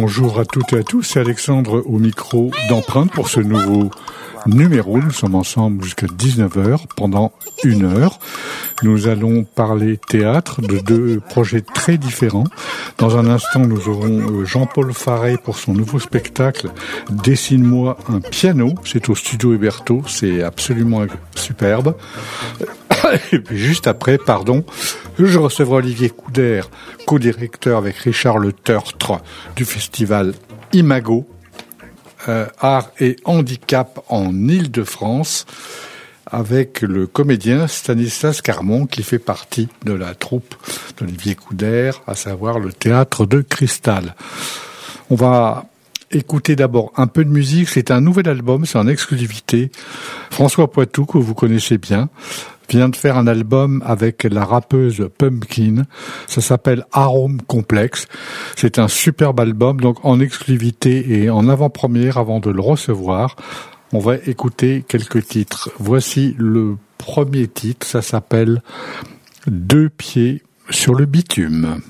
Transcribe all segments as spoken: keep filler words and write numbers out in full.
Bonjour à toutes et à tous, c'est Alexandre au micro d'Empreinte pour ce nouveau numéro. Nous sommes ensemble jusqu'à dix-neuf heures pendant une heure. Nous allons parler théâtre de deux projets très différents. Dans un instant, nous aurons Jean-Paul Faré pour son nouveau spectacle « Dessine-moi un piano ». C'est au studio Héberto, c'est absolument superbe. Et puis juste après, pardon, je recevrai Olivier Couder, co-directeur avec Richard Le Tertre du festival Imago, euh, Art et Handicap en Île-de-France, avec le comédien Stanislas Carmon qui fait partie de la troupe d'Olivier Couder, à savoir le Théâtre de Cristal. On va écoutez d'abord un peu de musique, c'est un nouvel album, c'est en exclusivité. François Poitou, que vous connaissez bien, vient de faire un album avec la rappeuse Pumpkin. Ça s'appelle Arôme Complexe. C'est un superbe album, donc en exclusivité et en avant-première avant de le recevoir. On va écouter quelques titres. Voici le premier titre, ça s'appelle Deux pieds sur le bitume.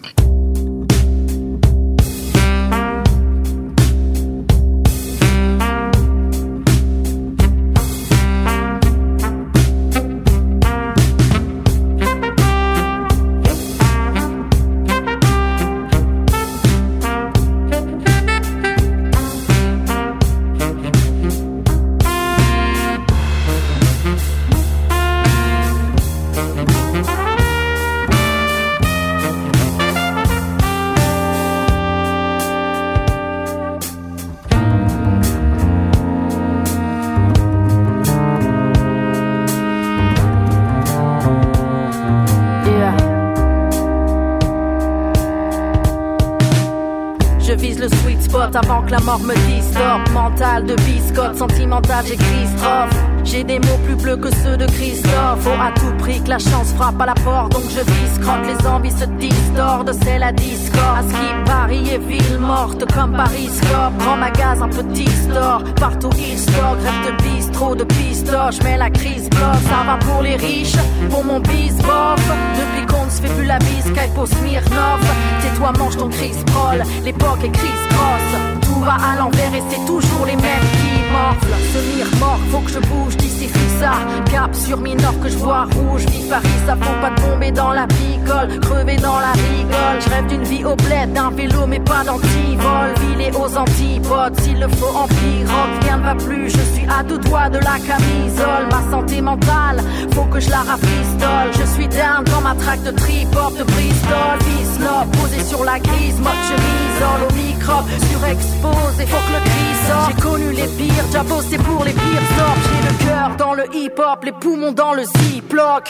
Avant que la mort me distorde, mental de biscotte, sentimental j'écris strophe. J'ai des mots plus bleus que ceux de Christophe. Faut à tout prix que la chance frappe à la porte, donc je vise crotte. Les envies se distordent, c'est la discorde. À ce qui Paris est ville morte comme Paris-Scope. Grand magasin, petit store, partout il store. Grève de bistrot, de pistoche, mais la crise bloque. Ça va pour les riches, pour mon bis-bof. Depuis qu'on ne se fait plus la bise, Skype au Smirnoff. Tais-toi, mange ton Chris Prol, l'époque est Chris Cross. Tout va à l'envers et c'est toujours les mêmes qui morflent. Ce mire-mort, faut que je bouge d'ici ça. Cap sur Minor que je vois rouge. Vie Paris, ça faut pas tomber dans la picole, crever dans la rigole. Je rêve d'une vie au bled, d'un vélo mais pas d'antivol. Ville aux antipodes, s'il le faut en pirogue. Rien ne va plus, je suis à deux doigts de la camisole. Ma santé mentale, faut que je la rafistole. Je suis down dans ma traque de trip-hop de Bristol. Visnob, posé sur la grise, mode chemisole. Au microbe, surexposé, faut que le cri sorte. J'ai connu les pires, déjà bossé pour les pires sorts. J'ai le cœur dans le hip-hop, les poumons dans le ziploc.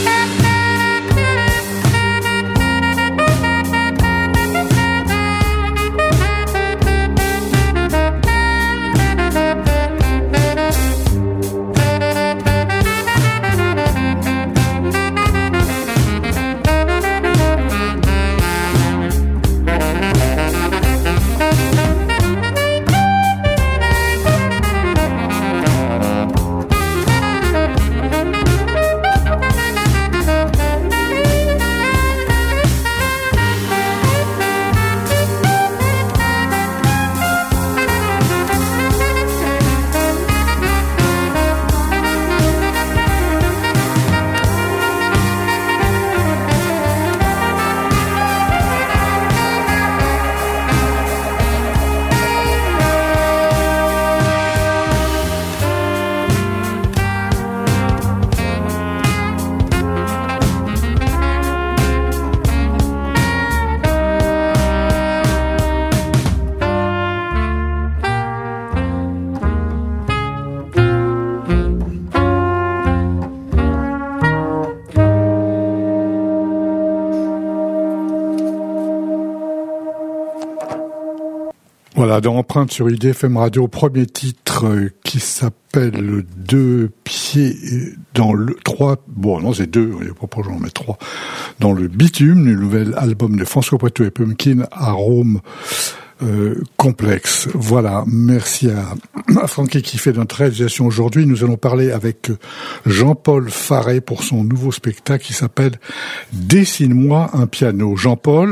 Voilà, dans Empreinte sur I D F M Radio, premier titre euh, qui s'appelle Deux pieds dans le... Trois... Bon, non, c'est deux, il n'y a pas pour j'en mets trois. Dans le bitume, le nouvel album de François Poitou et Pumpkin, Arôme euh, Complexe. Voilà, merci à, à Francky qui fait notre réalisation aujourd'hui. Nous allons parler avec Jean-Paul Faré pour son nouveau spectacle qui s'appelle « Dessine-moi un piano ». Jean-Paul ?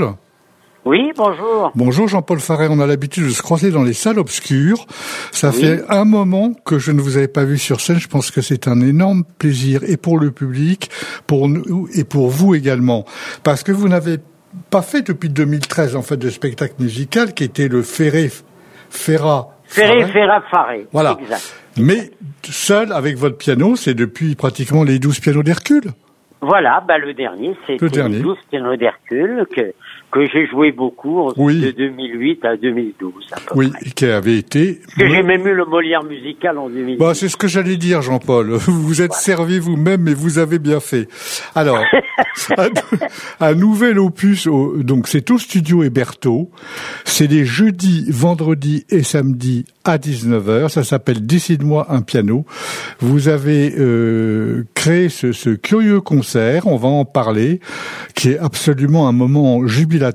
Oui, bonjour. Bonjour Jean-Paul Farret, on a l'habitude de se croiser dans les salles obscures. Ça Oui. fait un moment que je ne vous avais pas vu sur scène. Je pense que c'est un énorme plaisir et pour le public, pour nous et pour vous également. Parce que vous n'avez pas fait depuis deux mille treize en fait de spectacle musical qui était le Ferré, Ferra. Ferré, Ferra, Faré. Voilà. Exact. Mais seul avec votre piano, c'est depuis pratiquement les douze pianos d'Hercule. Voilà, bah le dernier, c'est Le dernier. les douze pianos d'Hercule que que j'ai joué beaucoup Oui. de deux mille huit à deux mille douze à peu Oui, près. qui avait été... Parce que j'ai même eu le Molière musical en deux mille huit. Bah, c'est ce que j'allais dire, Jean-Paul. Vous vous êtes servi vous-même, mais vous avez bien fait. Alors, un, un nouvel opus, au, donc c'est au studio Héberto. C'est les jeudis, vendredis et samedis à dix-neuf heures. Ça s'appelle Décide-moi un piano. Vous avez euh, créé ce, ce curieux concert, on va en parler, qui est absolument un moment jubilatoire.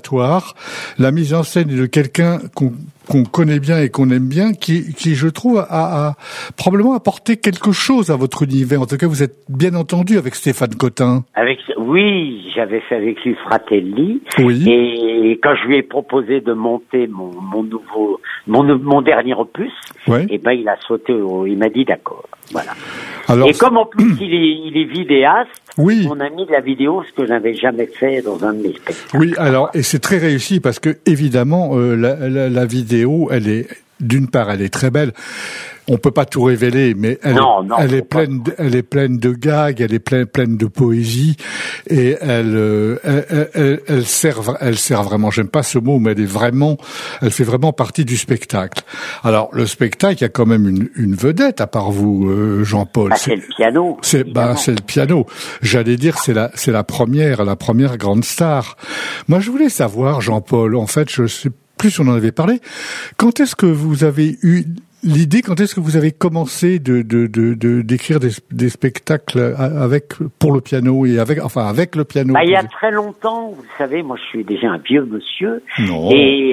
La mise en scène est de quelqu'un qu'on qu'on connaît bien et qu'on aime bien, qui, qui je trouve, a, a probablement apporté quelque chose à votre univers. En tout cas, vous êtes bien entendu avec Stéphane Cotin. Avec, oui, j'avais fait avec lui Fratelli. Oui. Et quand je lui ai proposé de monter mon, mon nouveau, mon, mon dernier opus, Ouais. et ben il a sauté, au, il m'a dit d'accord. Voilà. Alors, Et comme en plus il est, il est vidéaste, oui. on a mis de la vidéo, ce que je n'avais jamais fait dans un de mes spectacles. Oui, alors, et c'est très réussi parce que, évidemment, euh, la, la, la vidéo, elle est, d'une part, elle est très belle. On peut pas tout révéler, mais elle, Non, est, non, elle est faut pas. pleine, de, elle est pleine de gags, elle est pleine, pleine de poésie, et elle, euh, elle, elle, elle, elle sert, elle sert vraiment. J'aime pas ce mot, mais elle est vraiment, elle fait vraiment partie du spectacle. Alors, le spectacle, il y a quand même une, une vedette à part vous, euh, Jean-Paul. Bah, c'est le piano. C'est bah évidemment. c'est le piano. J'allais dire c'est la c'est la première la première grande star. Moi je voulais savoir Jean-Paul. En fait je sais plus si on en avait parlé. Quand est-ce que vous avez eu l'idée, quand est-ce que vous avez commencé de de de, de d'écrire des, des spectacles avec pour le piano et avec enfin avec le piano? Bah, il y a très longtemps, vous savez, moi je suis déjà un vieux monsieur. Non. Et,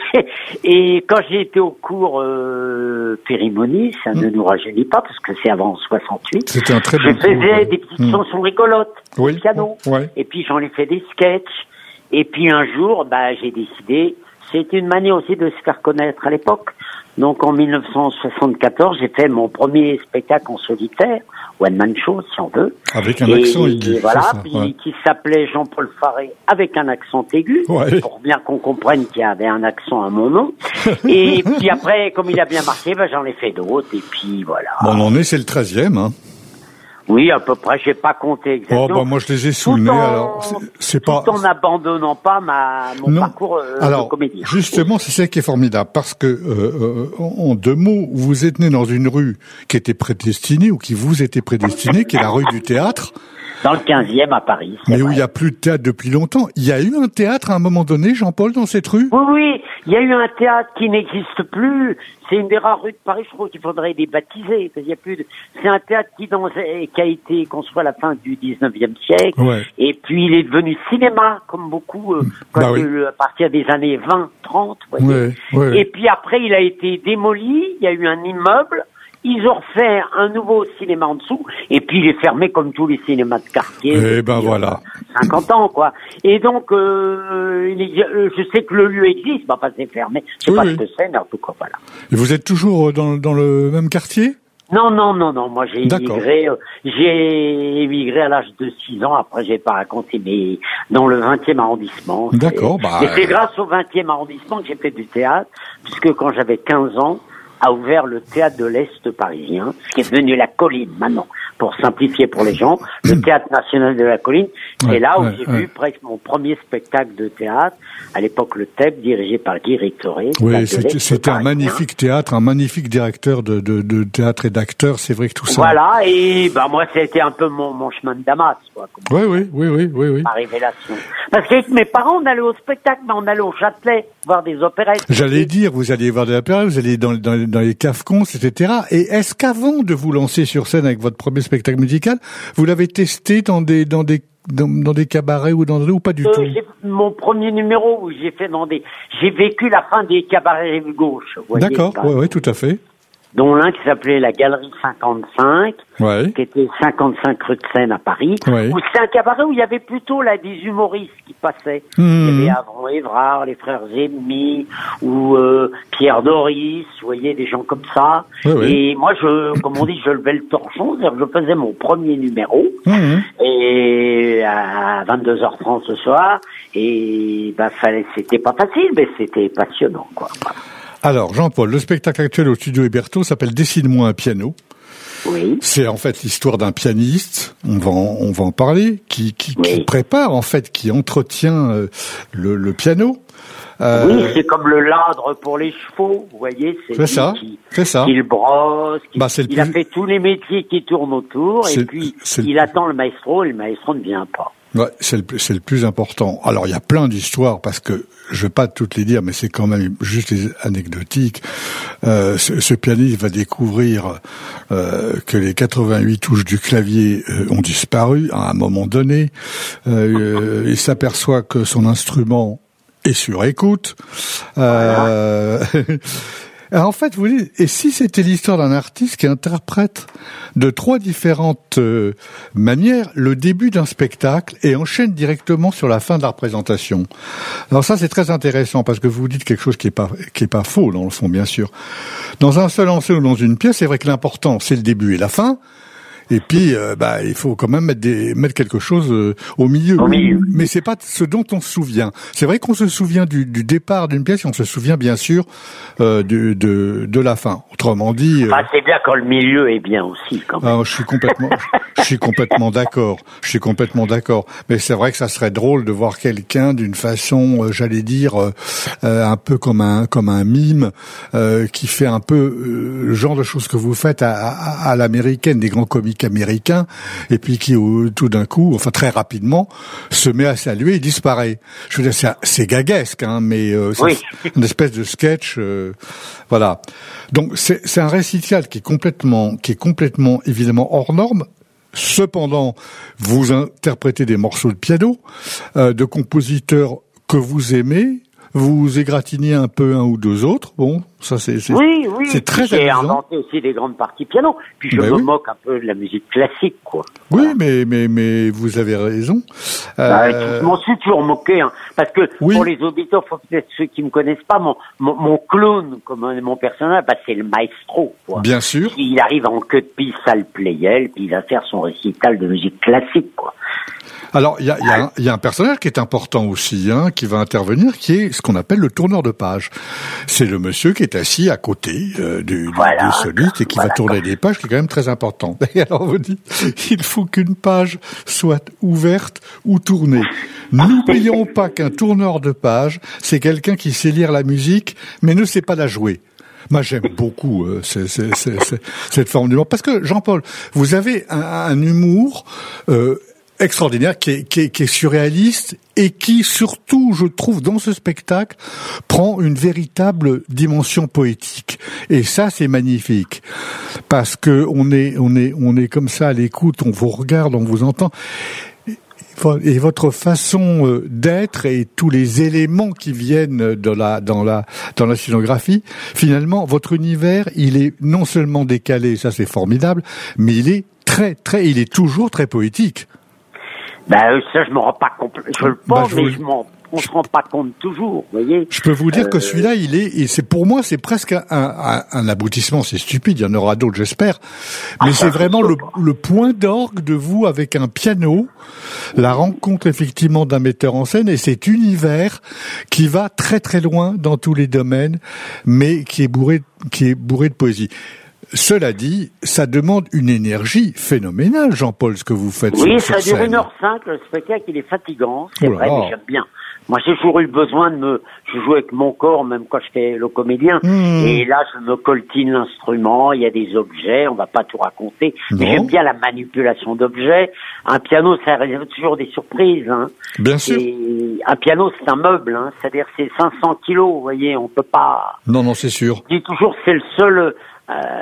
et quand j'ai été au cours euh, Périmonie, ça Mm. ne nous rajeunit pas parce que c'est avant soixante-huit. C'était un très Je bon faisais cours, ouais. des petites Mm. chansons rigolotes Oui. au piano. Ouais. Et puis j'en ai fait des sketchs. Et puis un jour, bah j'ai décidé, c'était une manière aussi de se faire connaître à l'époque. Donc en mille neuf cent soixante-quatorze, j'ai fait mon premier spectacle en solitaire, one man show si on veut. Avec un et, accent aigu. et voilà, c'est ça, puis ouais. qui s'appelait Jean-Paul Farret avec un accent aigu, Ouais. pour bien qu'on comprenne qu'il y avait un accent à mon nom. Et puis après, comme il a bien marché, ben j'en ai fait d'autres. Et puis voilà. Bon, on en est, c'est le treizième, hein. Oui, à peu près, j'ai pas compté exactement. Oh, bah, moi, je les ai sous Tout le nez, en- alors, c'est- c'est tout pas... en n'abandonnant pas ma, mon Non. parcours euh, Alors, de comédien. justement, c'est ça qui est formidable, parce que, euh, euh, en deux mots, vous êtes né dans une rue qui était prédestinée, ou qui vous était prédestinée, qui est la rue du théâtre, Dans le quinzième à Paris. c'est mais où vrai. il n'y a plus de théâtre depuis longtemps. Il y a eu un théâtre à un moment donné, Jean-Paul, dans cette rue? Oui, oui, il y a eu un théâtre qui n'existe plus. C'est une des rares rues de Paris, je crois qu'il faudrait les baptiser. Il y a plus de... C'est un théâtre qui, dans... qui a été construit à la fin du dix-neuvième siècle. Ouais. Et puis il est devenu cinéma, comme beaucoup, euh, quand, Bah oui. euh, à partir des années vingt, trente. Vous voyez. Ouais, ouais. Et puis après, il a été démoli, il y a eu un immeuble. Ils ont refait un nouveau cinéma en dessous, et puis il est fermé comme tous les cinémas de quartier. Eh ben depuis, voilà. euh, cinquante ans, quoi. Et donc, euh, il est- euh, je sais que le lieu existe, bah, pas c'est fermé. Je sais Oui, pas oui. ce que c'est, mais en tout cas, voilà. Et vous êtes toujours dans, dans le même quartier? Non, non, non, non. Moi, j'ai D'accord. émigré. euh, j'ai émigré à l'âge de six ans. Après, j'ai pas raconté, mais dans le vingtième arrondissement. C'est- D'accord, bah, Et c'est euh, grâce au vingtième arrondissement que j'ai fait du théâtre, puisque quand j'avais quinze ans, a ouvert le théâtre de l'Est parisien, ce qui est devenu la Colline maintenant, pour simplifier pour les gens, le théâtre national de la Colline. Ouais, C'est là où ouais, j'ai ouais. vu presque mon premier spectacle de théâtre, à l'époque le T E P, dirigé par Guy Ritoré. Oui, Théâtre de c'était l'Est c'était un parisien. magnifique théâtre, un magnifique directeur de, de, de théâtre et d'acteurs. C'est vrai que tout ça. Voilà, et bah moi, c'était un peu mon, mon chemin de Damas, quoi, comme Oui, oui, oui, oui, oui, oui. ma révélation. Parce qu'avec mes parents, on allait au spectacle, mais on allait au Châtelet, voir des opérettes. J'allais dire, vous alliez voir de la période, vous allez dans, dans, dans les cafcons, et cetera. Et est-ce qu'avant de vous lancer sur scène avec votre premier spectacle musical, vous l'avez testé dans des dans des dans, dans des cabarets ou dans ou pas du Euh, tout? j'ai- mon premier numéro où j'ai fait dans des, j'ai vécu la fin des cabarets rive gauche. vous voyez, D'accord, par- ouais, ouais, tout à fait. dont l'un qui s'appelait la Galerie cinquante-cinq, ouais. qui était cinquante-cinq rue de Seine à Paris, ouais. où c'est un cabaret où il y avait plutôt là des humoristes qui passaient. Mmh. Il y avait Avron Évrard, les frères Ennemis, ou euh, Pierre Doris, vous voyez, des gens comme ça. Ouais, ouais. Et moi, je, comme on dit, je levais le torchon, c'est-à-dire que je faisais mon premier numéro, mmh. et à vingt-deux heures trente ce soir, et bah fallait, c'était pas facile, mais c'était passionnant, quoi. Alors, Jean-Paul, le spectacle actuel au studio Hébertot s'appelle Dessine-moi un piano. Oui. C'est en fait l'histoire d'un pianiste, on va en, on va en parler, qui, qui, oui. qui prépare en fait, qui entretient euh, le, le piano. Euh, oui, c'est comme le ladre pour les chevaux, vous voyez, c'est, c'est ça, qui, c'est ça. Qui le brosse, qui, bah, il plus... a fait tous les métiers qui tournent autour, c'est, et puis il le... attend le maestro, et le maestro ne vient pas. Ouais, c'est le, c'est le plus important. Alors, il y a plein d'histoires, parce que je vais pas toutes les dire, mais c'est quand même juste des anecdotiques. Euh, ce, ce pianiste va découvrir euh, que les quatre-vingt-huit touches du clavier euh, ont disparu à un moment donné. Euh, il s'aperçoit que son instrument est sur écoute. Euh, Alors en fait, vous dites, et si c'était l'histoire d'un artiste qui interprète de trois différentes euh, manières le début d'un spectacle et enchaîne directement sur la fin de la représentation. Alors ça, c'est très intéressant parce que vous dites quelque chose qui est pas qui est pas faux dans le fond, bien sûr. Dans un seul ensemble ou dans une pièce, c'est vrai que l'important c'est le début et la fin. Et puis, euh, bah, il faut quand même mettre, des, mettre quelque chose euh, au milieu. Au milieu. Mais c'est pas ce dont on se souvient. C'est vrai qu'on se souvient du, du départ d'une pièce et on se souvient bien sûr euh, de, de, de la fin. Autrement dit. Euh... Ah, c'est bien quand le milieu est bien aussi, quand même. Ah, je suis complètement, je suis complètement d'accord. Je suis complètement d'accord. Mais c'est vrai que ça serait drôle de voir quelqu'un d'une façon, euh, j'allais dire, euh, euh, un peu comme un, comme un mime, euh, qui fait un peu euh, le genre de choses que vous faites à, à, à l'américaine, des grands comiques américain, et puis qui tout d'un coup, enfin très rapidement, se met à saluer et disparaît. Je veux dire, c'est, c'est gaguesque, hein, mais euh, c'est oui. une espèce de sketch, euh, voilà. Donc c'est, c'est un récital qui est complètement, qui est complètement évidemment hors norme. Cependant, vous interprétez des morceaux de piano euh, de compositeurs que vous aimez. Vous égratignez un peu un ou deux autres, bon, ça c'est c'est, oui, oui, c'est très j'ai amusant. inventé aussi des grandes parties piano, puis je ben me oui. moque un peu de la musique classique, quoi. Oui, voilà. mais mais mais vous avez raison. Bah, euh... Je m'en suis toujours moqué, hein, parce que oui. pour les auditeurs, faut peut-être ceux qui me connaissent pas, mon mon, mon clown, comme mon personnage, bah c'est le maestro, quoi. Bien sûr. Il arrive en queue de piste à le Pleyel, puis il va faire son récital de musique classique, quoi. Alors, il y a, y, a y a un personnage qui est important aussi, hein, qui va intervenir, qui est ce qu'on appelle le tourneur de page. C'est le monsieur qui est assis à côté euh, du, voilà, du soliste et qui voilà, va tourner des pages, qui est quand même très important. Et alors, vous dites, il faut qu'une page soit ouverte ou tournée. N'oublions pas qu'un tourneur de page, c'est quelqu'un qui sait lire la musique, mais ne sait pas la jouer. Moi, j'aime beaucoup euh, c'est, c'est, c'est, c'est, cette forme d'humour. Parce que, Jean-Paul, vous avez un, un humour... Euh, extraordinaire, qui est, qui est, qui est surréaliste et qui, surtout, je trouve, dans ce spectacle, prend une véritable dimension poétique. Et ça, c'est magnifique. Parce que on est, on est, on est comme ça à l'écoute, on vous regarde, on vous entend. Et votre façon d'être et tous les éléments qui viennent de la, dans la, dans la scénographie, finalement, votre univers, il est non seulement décalé, ça c'est formidable, mais il est très, très, il est toujours très poétique. Ben ça je m'en rends pas compte, je le pense, bah, je mais vous... je m'en, on se rend pas compte toujours, vous voyez. Je peux vous dire euh... que celui-là, il est, et c'est pour moi, c'est presque un, un, un aboutissement. C'est stupide, il y en aura d'autres, j'espère. Mais ah, c'est vraiment le, le point d'orgue de vous avec un piano, la rencontre effectivement d'un metteur en scène et cet univers qui va très très loin dans tous les domaines, mais qui est bourré, qui est bourré de poésie. Cela dit, ça demande une énergie phénoménale, Jean-Paul, ce que vous faites oui, sur, ça sur dure scène. une heure cinq, le spectacle, il est fatigant, c'est oh vrai, mais j'aime bien. Moi, j'ai toujours eu besoin de me... Je joue avec mon corps, même quand j'étais le comédien. Mmh. Et là, je me coltine l'instrument, il y a des objets, on va pas tout raconter. Bon. Mais j'aime bien la manipulation d'objets. Un piano, ça réserve toujours des surprises. Hein. Bien sûr. Et un piano, c'est un meuble, hein. C'est-à-dire c'est cinq cents kilos, vous voyez, on peut pas... Non, non, c'est sûr. Je dis toujours, c'est le seul... Euh,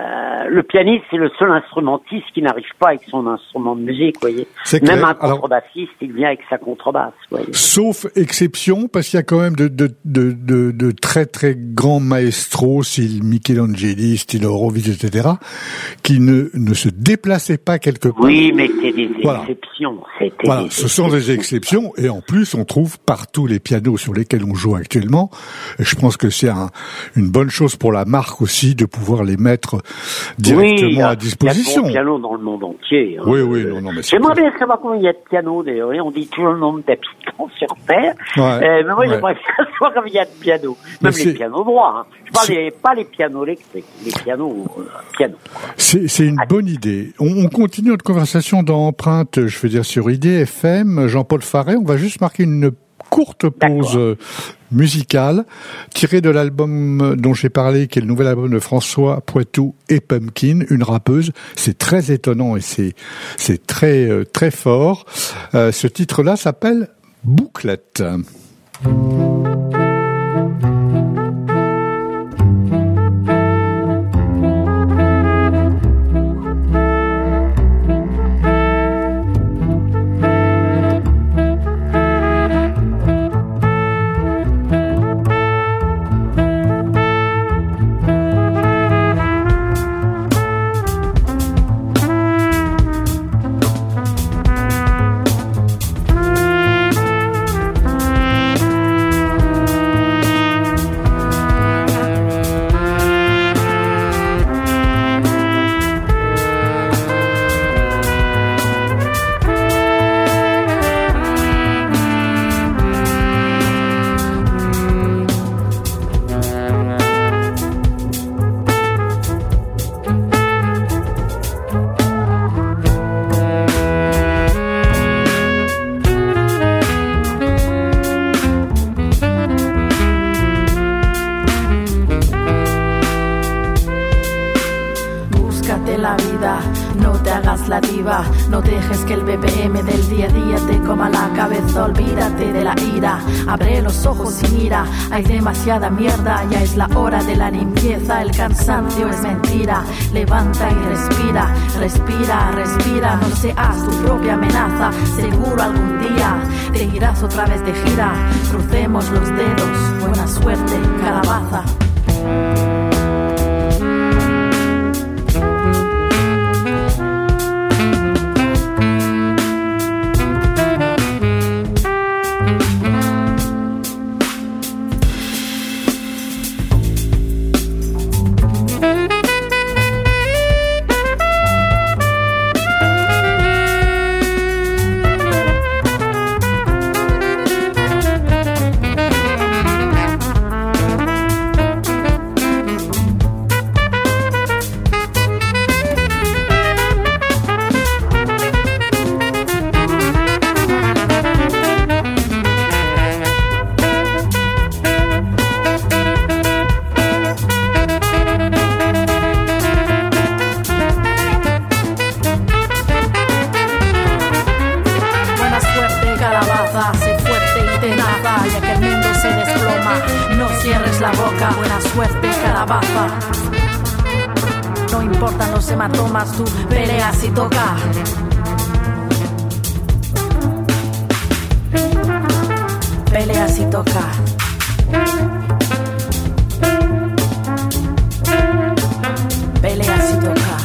le pianiste, c'est le seul instrumentiste qui n'arrive pas avec son instrument de musique, vous voyez. C'est Même clair. un contrebassiste, il vient avec sa contrebasse, vous voyez. Sauf exception, parce qu'il y a quand même de, de, de, de, de très très grands maestros, style Michelangeli, style Horowitz, et cetera, qui ne, ne se déplaçaient pas quelque part. Oui, mais c'est des Voilà. exceptions. C'était Voilà, des ce sont des exceptions, et en plus, on trouve partout les pianos sur lesquels on joue actuellement. Et je pense que c'est un, une bonne chose pour la marque aussi de pouvoir les mettre directement oui, à disposition. Il y a de bons pianos dans le monde entier. Hein. Oui, oui, non, non, mais c'est J'aimerais clair. bien savoir combien il y a de pianos, d'ailleurs. On dit toujours le nombre d'habitants sur Terre. Ouais, euh, mais moi, ouais. j'aimerais bien savoir combien il y a de pianos. Mais Même c'est- les pianos droits. Hein. Je parle c'est- des, pas les pianos électriques, les pianos, euh, pianos. quoi. C'est, c'est une bonne idée. On, on continue notre conversation dans Empreinte, je veux dire, sur I D F M. Jean-Paul Faré, on va juste marquer une courte pause D'accord. euh, musicale, tirée de l'album dont j'ai parlé, qui est le nouvel album de François Poitou et Pumpkin, une rappeuse. C'est très étonnant et c'est, c'est très, euh, très fort. Euh, ce titre-là s'appelle Bouclette. Búscate la vida, no te hagas la diva, no dejes que el B P M del día a día te coma la cabeza, olvídate de la ira, abre los ojos y mira, hay demasiada mierda, ya es la hora de la limpieza, el cansancio es mentira, levanta y respira, respira, respira, no seas tu propia amenaza, seguro algún día te irás otra vez de gira, crucemos los dedos, buena suerte, calabaza. Sé fuerte y tenaza, ya que el mundo se desploma. No cierres la boca, buena suerte, calabaza. No importan los hematomas, tú peleas y toca. Peleas y toca. Peleas y toca.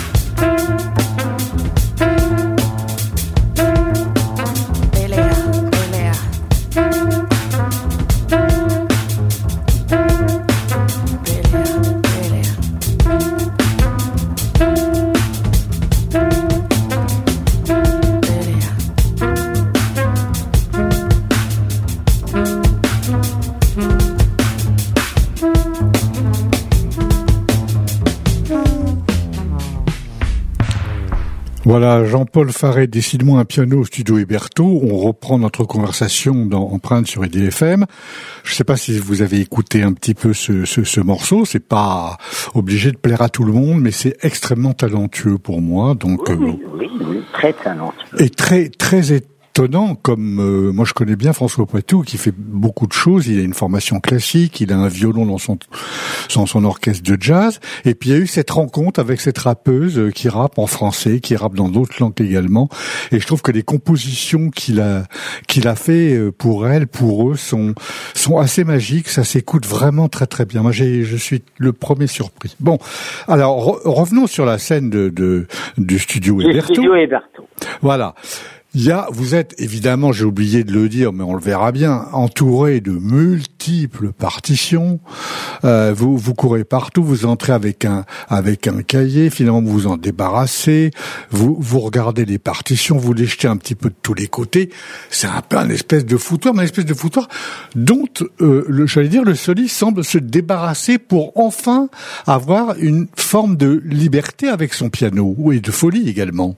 Voilà, Jean-Paul Faré, décide-moi un piano au studio Héberto. On reprend notre conversation dans Empreinte sur I D F M. Je ne sais pas si vous avez écouté un petit peu ce, ce, ce morceau. C'est pas obligé de plaire à tout le monde, mais c'est extrêmement talentueux pour moi. Donc, oui, euh, oui, oui, oui, très talentueux. Et très, très étonnant, comme euh, moi je connais bien François Poitou, qui fait beaucoup de choses. Il a une formation classique, il a un violon dans son dans son orchestre de jazz, et puis il y a eu cette rencontre avec cette rappeuse qui rappe en français, qui rappe dans d'autres langues également, et je trouve que les compositions qu'il a qu'il a fait pour elle, pour eux, sont sont assez magiques. Ça s'écoute vraiment très très bien. Moi j'ai je suis le premier surpris. Bon, alors re- revenons sur la scène de, de du studio Héberto. Studio Héberto. Voilà. Il y a, vous êtes évidemment, j'ai oublié de le dire, mais on le verra bien, entouré de multiples partitions. Euh, vous vous courez partout, vous entrez avec un avec un cahier, finalement vous vous en débarrassez, vous vous regardez les partitions, vous les jetez un petit peu de tous les côtés. C'est un peu un espèce de foutoir, mais un espèce de foutoir dont euh, le, j'allais dire, le soliste semble se débarrasser pour enfin avoir une forme de liberté avec son piano, et de folie également.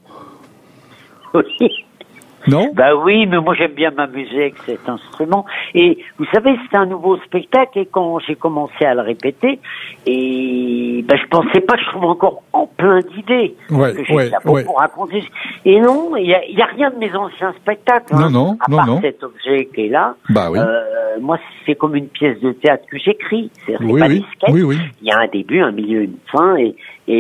Oui. Non? Bah oui, mais moi j'aime bien m'amuser avec cet instrument. Et vous savez, c'est un nouveau spectacle, et quand j'ai commencé à le répéter, et bah je pensais pas que je trouvais encore en plein d'idées. Ouais, que j'ai ouais, pour ouais. raconter. Et non, il y a, il y a rien de mes anciens spectacles. Non, hein, non, à non, part non. cet objet qui est là. Bah oui. Euh, moi, c'est comme une pièce de théâtre que j'écris. C'est, c'est Oui, pas oui, des sketchs. oui, oui. Il y a un début, un milieu, une fin, et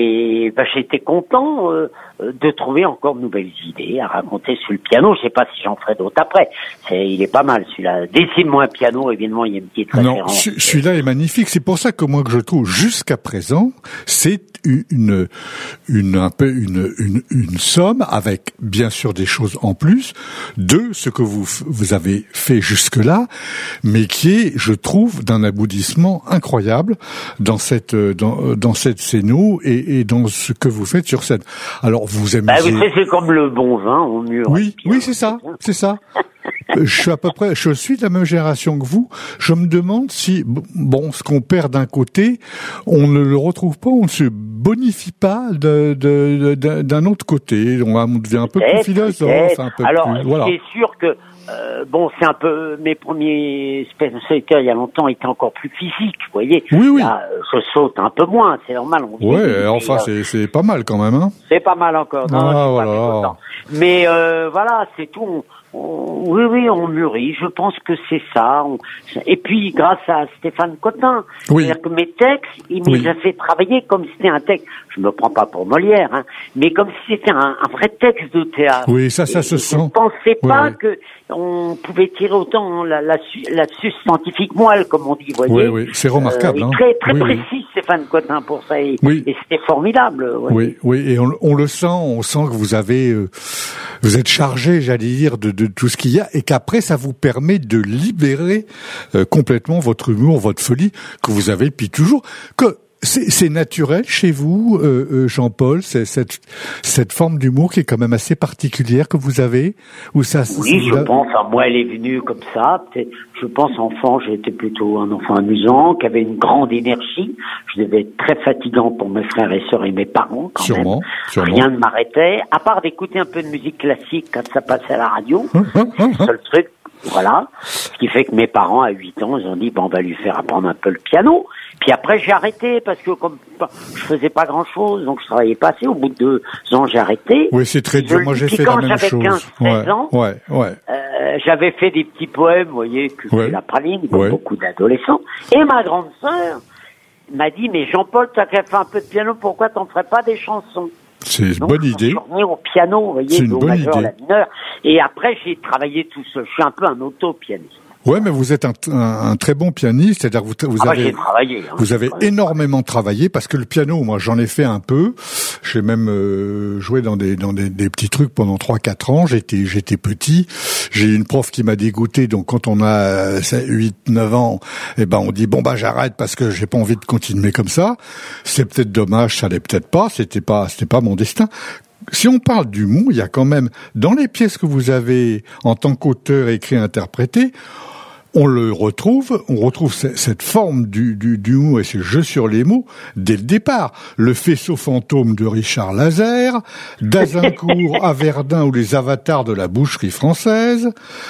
et bah j'étais content euh, de trouver encore de nouvelles idées à raconter sur le piano. Je sais pas si j'en ferai d'autres après. C'est, il est pas mal celui-là. Dessine-moi un piano, évidemment, il y a une petite référence. Non, celui-là est magnifique. C'est pour ça que moi que je trouve jusqu'à présent, c'est une une un peu une une une somme avec bien sûr des choses en plus de ce que vous vous avez fait jusque-là, mais qui est, je trouve, d'un aboutissement incroyable dans cette dans dans cette scéno et, et dans ce que vous faites sur scène. Alors vous amusez. Bah, vous savez, c'est comme le bon vin, au mûr. Oui, oui, c'est ça, c'est ça. Je suis à peu près, je suis de la même génération que vous. Je me demande si, bon, ce qu'on perd d'un côté, on ne le retrouve pas, on ne se bonifie pas de, de, de d'un autre côté. On, on devient un peu plus philosophe, un peu Alors, plus, voilà. c'est sûr que, euh, bon, c'est un peu, mes premiers spectacles il y a longtemps étaient encore plus physiques, vous voyez. Oui, oui. Là, je saute un peu moins, c'est normal. On Ouais, vit, enfin, et, euh, c'est, c'est pas mal quand même, hein. C'est pas mal encore. Non, Ah, je suis voilà. pas mécontent. Mais euh, voilà, c'est tout. On, on, oui, oui, on mûrit. Je pense que c'est ça. On, et puis, grâce à Stéphane Cotin, Oui. c'est-à-dire que mes textes, il Oui. me les a fait travailler comme si c'était un texte. Je me prends pas pour Molière, hein, mais comme si c'était un, un vrai texte de théâtre. Oui, ça, ça Et, se et sent. Je ne pensais Oui, pas oui. que on pouvait tirer autant la, la, la sus scientifique moelle, comme on dit, vous voyez. Oui, oui, c'est remarquable. Euh, hein. Très, très Oui, oui. précis, Stéphane Cotin, pour ça. Et, Oui. et c'était formidable. Ouais. Oui, oui, et on, on le sent, on sent que vous avez, euh, vous êtes chargé, j'allais dire, de, de tout ce qu'il y a, et qu'après ça vous permet de libérer euh, complètement votre humour, votre folie que vous avez depuis toujours. Que c'est, c'est naturel chez vous, euh, euh, Jean-Paul, c'est cette cette forme d'humour qui est quand même assez particulière que vous avez, ou ça. Oui, je là... pense. Enfin, moi, elle est venue comme ça. Peut-être, je pense, enfant, j'étais plutôt un enfant amusant, qui avait une grande énergie. Je devais être très fatigant pour mes frères et sœurs et mes parents, quand Sûrement, même. sûrement. Rien ne m'arrêtait, à part d'écouter un peu de musique classique quand ça passait à la radio. Hum, hum, hum, C'est le seul truc. Voilà. Ce qui fait que mes parents, à huit ans, ils ont dit, bon, on va lui faire apprendre un peu le piano. Puis après, j'ai arrêté, parce que comme je faisais pas grand chose, donc je travaillais pas assez. Au bout de deux ans, j'ai arrêté. Oui, c'est très dur. Je Moi, j'ai dis fait quand la même j'avais chose. quinze, seize Ouais, ans, ouais, ouais. Euh, j'avais fait des petits poèmes, vous voyez, que Ouais. la praline, comme Ouais. beaucoup d'adolescents. Et ma grande sœur m'a dit, mais Jean-Paul, t'as qu'à faire un peu de piano, pourquoi t'en ferais pas des chansons? C'est une Donc, bonne je idée. suis revenu au piano, vous voyez, C'est une do bonne majeur, idée. la mineure. Et après, j'ai travaillé tout seul. Je suis un peu un auto-pianiste. Ouais, mais vous êtes un, un, un très bon pianiste, c'est-à-dire que vous, vous Ah, bah, avez, j'ai travaillé. Hein, vous avez quand même. énormément travaillé parce que le piano, moi, j'en ai fait un peu. J'ai même euh, joué dans des dans des, des petits trucs pendant trois quatre ans. J'étais j'étais petit. J'ai eu une prof qui m'a dégoûté. Donc quand on a huit neuf ans, eh ben on dit bon bah j'arrête parce que j'ai pas envie de continuer comme ça. C'est peut-être dommage, ça l'est peut-être pas. C'était pas c'était pas mon destin. Si on parle d'humour, il y a quand même dans les pièces que vous avez en tant qu'auteur écrit interprété. On le retrouve, on retrouve cette forme du, du, du mot et ce jeu sur les mots dès le départ. Le faisceau fantôme de Richard Lazer, d'Azincourt à Verdun ou les avatars de la boucherie française.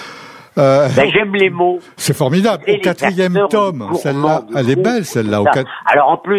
Euh, ben, j'aime les mots. c'est formidable. Et Au quatrième tome, celle-là, elle est belle, celle-là. Au quat... Alors en plus,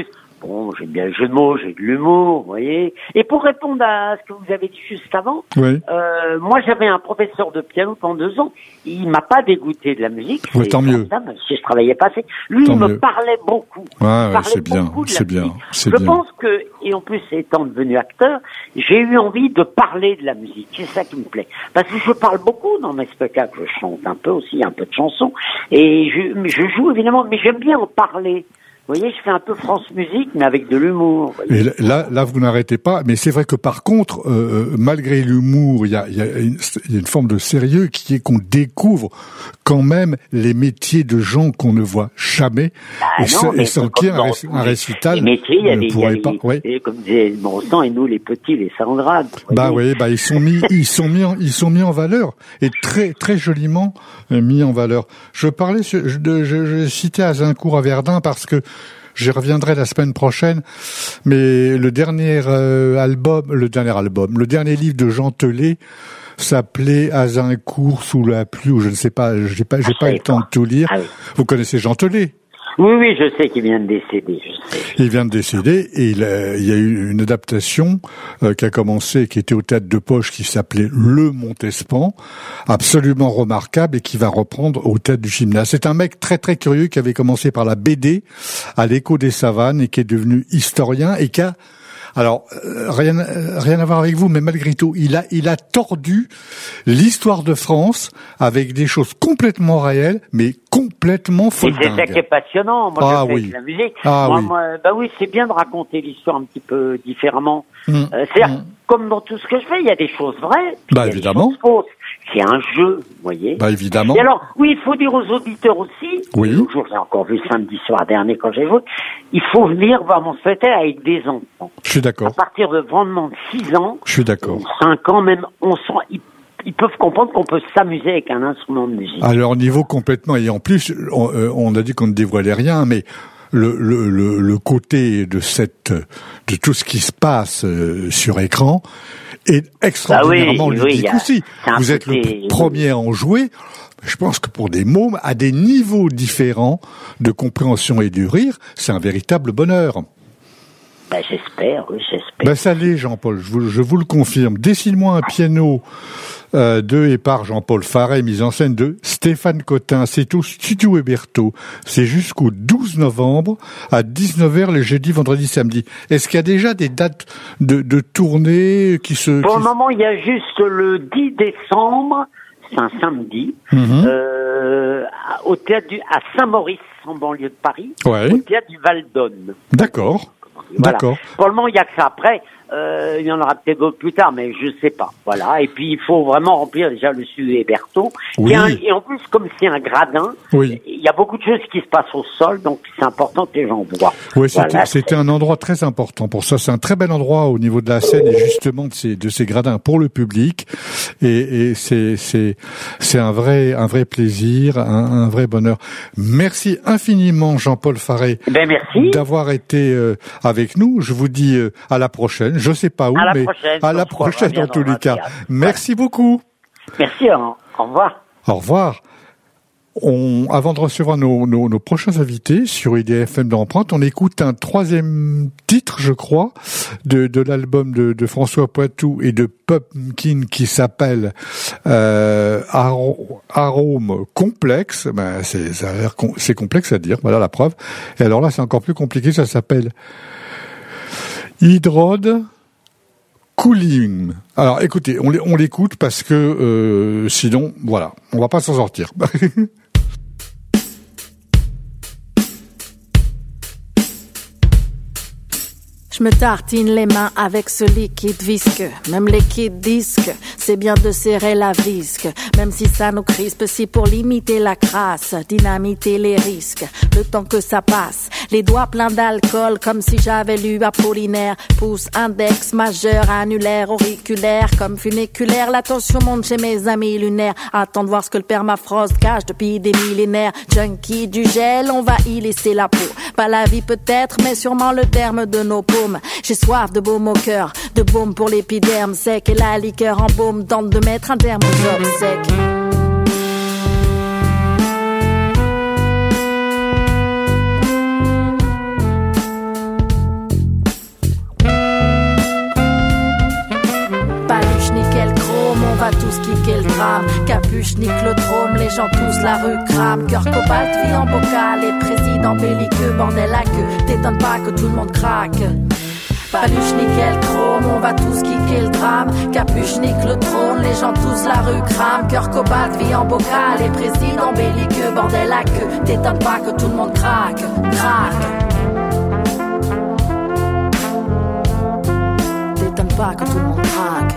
bon, j'ai bien le jeu de mots, j'ai de l'humour, vous voyez. Et pour répondre à ce que vous avez dit juste avant, oui. euh, moi j'avais un professeur de piano pendant deux ans. Il m'a pas dégoûté de la musique. Oui, tant mieux. Ça, même si je travaillais pas assez. Lui, tant il mieux. me parlait beaucoup. Ouais, ouais, parlait c'est bien, beaucoup de la c'est bien, musique. c'est je bien. pense que, et en plus étant devenu acteur, j'ai eu envie de parler de la musique. C'est ça qui me plaît. Parce que je parle beaucoup dans mes spectacles. Je chante un peu aussi, un peu de chansons. Et je, je joue évidemment, mais j'aime bien en parler. Vous voyez, je fais un peu France Musique, mais avec de l'humour. Et là, là, vous n'arrêtez pas. Mais c'est vrai que par contre, euh, malgré l'humour, il y a, il y, a une, il y a une forme de sérieux qui est qu'on découvre quand même les métiers de gens qu'on ne voit jamais. Ah et, non, et sans qui un, ré, un récital les métiers, il y a des, pourrait il y a pas. Les, Oui. Comme disait Bonsan, et nous les petits, les Sandrades. Bah oui, bah ils sont mis, ils sont mis, en, ils sont mis en valeur et très très joliment mis en valeur. Je parlais, je, je, je citais Azincourt à Verdun parce que j'y reviendrai la semaine prochaine, mais le dernier euh, album, le dernier album, le dernier livre de Jean Telet s'appelait Azincourt sous la pluie, ou je ne sais pas, j'ai pas, j'ai ah, pas eu le temps de tout lire. Ah, oui. Vous connaissez Jean Telet? Oui, oui, je sais qu'il vient de décéder. Je sais. Il vient de décéder et il, a, il y a eu une adaptation euh, qui a commencé, qui était au Théâtre de Poche, qui s'appelait Le Montespan, absolument remarquable et qui va reprendre au Théâtre du Gymnase. C'est un mec très très curieux qui avait commencé par la B D à l'Écho des Savanes et qui est devenu historien et qui a alors euh, rien euh, rien à voir avec vous, mais malgré tout, il a il a tordu l'histoire de France avec des choses complètement réelles, mais complètement foldingues. Et c'est ça qui est passionnant. Moi, ah, je fais oui. avec la musique. Ah, moi, oui. moi, bah oui, c'est bien de raconter l'histoire un petit peu différemment. Mmh. Euh, c'est-à-dire, mmh. comme dans tout ce que je fais, il y a des choses vraies, puis bah il y a évidemment. des choses fausses. C'est un jeu, vous voyez. Bah évidemment. Et alors, oui, il faut dire aux auditeurs aussi, oui. l'autre jour, j'ai encore vu samedi soir dernier quand j'ai joué, il faut venir voir mon spectacle avec des enfants. Je suis d'accord. À partir de vraiment de six ans, je suis d'accord. cinq ans même, on sent, ils, ils peuvent comprendre qu'on peut s'amuser avec un instrument de musique. À leur niveau complètement, et en plus, on, euh, on a dit qu'on ne dévoilait rien, mais le, le, le, le côté de cette, de tout ce qui se passe euh, sur écran est extraordinairement ah oui, ludique oui, aussi. Vous êtes côté... le premier à en jouer. Je pense que pour des mômes à des niveaux différents de compréhension et du rire, c'est un véritable bonheur. Ben, j'espère, oui, j'espère. Ben, ça l'est, Jean-Paul, je vous, je vous le confirme. Dessine-moi un piano euh, de et par Jean-Paul Farret, mise en scène de Stéphane Cotin. C'est au Studio Héberto. C'est jusqu'au douze novembre à dix-neuf heures les jeudis, vendredis, samedis. Est-ce qu'il y a déjà des dates de, de tournée qui se... Pour qui... le moment, il y a juste le dix décembre, c'est un samedi, mmh. euh, au théâtre du, à Saint-Maurice, en banlieue de Paris, ouais. au théâtre du Val-d'Aune. D'accord. Voilà. D'accord. Pour le moment, il n'y a que ça. Après, euh, il y en aura peut-être d'autres plus tard, mais je sais pas. Voilà. Et puis, il faut vraiment remplir déjà le Studio Héberto. Oui. Un, et en plus, comme c'est un gradin, oui. il y a beaucoup de choses qui se passent au sol, donc c'est important que les gens voient. Oui, c'était, voilà, c'était un endroit très important pour ça. C'est un très bel endroit au niveau de la scène et justement de ces, de ces gradins pour le public. Et, et c'est, c'est, c'est un vrai, un vrai plaisir, un, un vrai bonheur. Merci infiniment, Jean-Paul Farret. Ben, merci. D'avoir été euh, avec nous. Je vous dis euh, à la prochaine. Je sais pas où, à mais prochaine, à la prochaine dans tous les cas. Merci voilà. beaucoup. Merci, au revoir. Au revoir. On, avant de recevoir nos, nos, nos prochains invités sur I D F M d'Empreinte, on écoute un troisième titre, je crois, de, de l'album de, de François Poitou et de Pumpkin qui s'appelle euh, Arôme complexe. Ben, c'est, ça a l'air com- c'est complexe à dire, voilà la preuve. Et alors là, c'est encore plus compliqué, ça s'appelle Hydrode Cooling. Alors, écoutez, on, on l'écoute parce que euh, sinon, voilà, on va pas s'en sortir. Je me tartine les mains avec ce liquide visqueux. Même les kids disent que c'est bien de serrer la visque. Même si ça nous crispe, si pour limiter la crasse, dynamiter les risques. Le temps que ça passe, les doigts pleins d'alcool, comme si j'avais lu Apollinaire. Pouce, index, majeur, annulaire, auriculaire, comme funiculaire. La tension monte chez mes amis lunaires. Attends de voir ce que le permafrost cache depuis des millénaires. Junkie du gel, on va y laisser la peau. Pas la vie peut-être, mais sûrement le terme de nos peaux. J'ai soif de baume au cœur, de baume pour l'épiderme sec. Et la liqueur en baume tente de mettre un terme aux obsèques. va tous kicker le drame. Capuche nique le trône, les gens tous la rue crament. Cœur cobalt, vie en bocal, et président belliqueux, bordel à queue. T'étonnes pas que tout le monde craque. Paluche nickel chrome, on va tous kicker le drame. Capuche nique le trône, les gens tous la rue crament. Cœur cobalt, vie en bocal, et président belliqueux, bordel à queue. T'étonnes pas que tout le monde craque, craque. T'étonnes pas que tout le monde craque.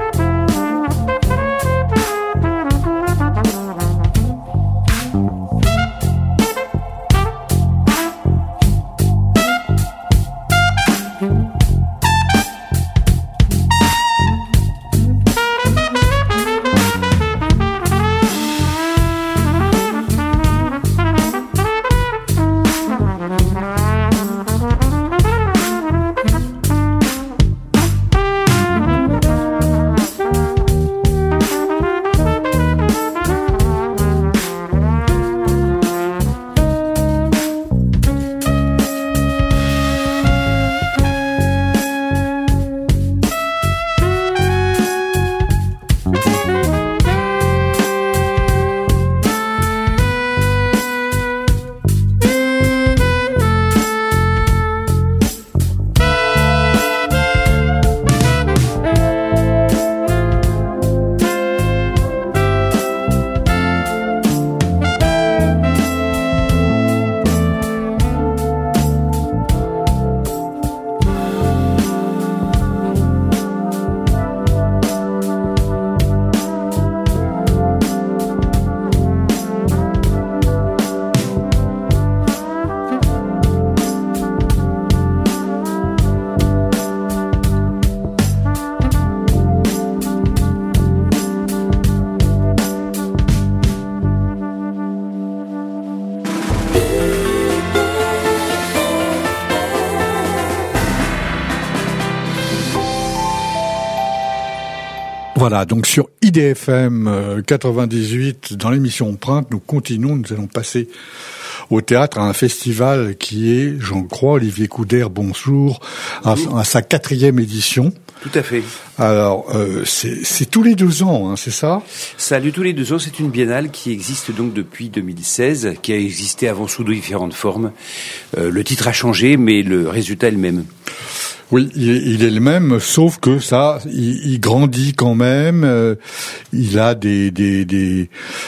Voilà, donc sur I D F M quatre-vingt-dix-huit, dans l'émission Empreinte, nous continuons, nous allons passer au théâtre à un festival qui est, j'en crois, Olivier Coudert, bonjour, à, à sa quatrième édition. Tout à fait. Alors, euh, c'est, c'est tous les deux ans, hein, c'est ça ? Ça a lieu tous les deux ans. C'est une biennale qui existe donc depuis deux mille seize, qui a existé avant sous différentes formes. Euh, le titre a changé, mais le résultat est le même. Oui, il est le même, sauf que ça, il, il grandit quand même. Euh, il a des des des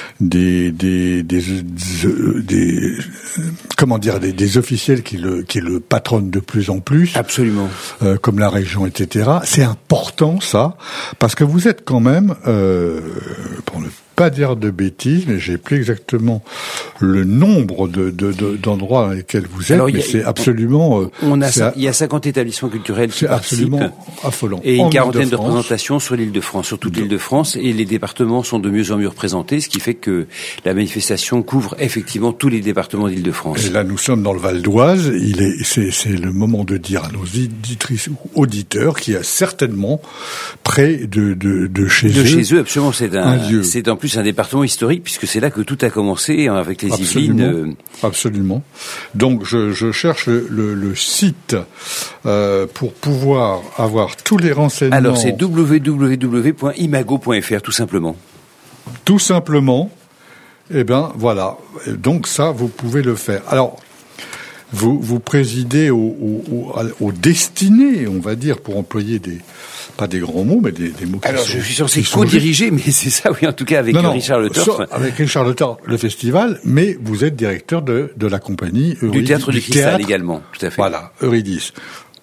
des des, des, des, des comment dire des, des officiels qui le qui le patronnent de plus en plus. Absolument. Euh, comme la région, et cetera. C'est important ça, parce que vous êtes quand même, euh, pour ne pas dire de bêtises, mais j'ai plus exactement le nombre de, de, de d'endroits dans lesquels vous êtes. Alors, mais a, c'est absolument. On a ça, il y a cinquante établissements culturels qui c'est participent. Absolument affolant. Et une quarantaine de représentations sur l'île de France, sur toute l'île de France, et les départements sont de mieux en mieux représentés, ce qui fait que la manifestation couvre effectivement tous les départements d'île de France. Et là, nous sommes dans le Val d'Oise. Il est, c'est, c'est le moment de dire à nos auditrices ou auditeurs qu'il y a certainement près de de, de chez de eux. De chez eux, absolument. C'est un, un lieu. C'est en plus un département historique puisque c'est là que tout a commencé avec les Absolument. Yvelines. Absolument. Donc, je, je cherche le, le, le site euh, pour pouvoir avoir tous les renseignements. Alors, c'est w w w point imago point f r tout simplement. Tout simplement. Eh ben, voilà. Donc ça, vous pouvez le faire. Alors, vous, vous présidez aux au, au, au destinées, on va dire, pour employer des, pas des grands mots, mais des, des mots qui Alors, sont, je suis censé co-diriger, mais c'est ça, oui, en tout cas, avec non, non, Richard Le Torf. Avec Richard Le Torf, le festival, mais vous êtes directeur de, de la compagnie Eurydice. Du Théâtre du, du Cristal théâtre, également, tout à fait. Voilà, Eurydice.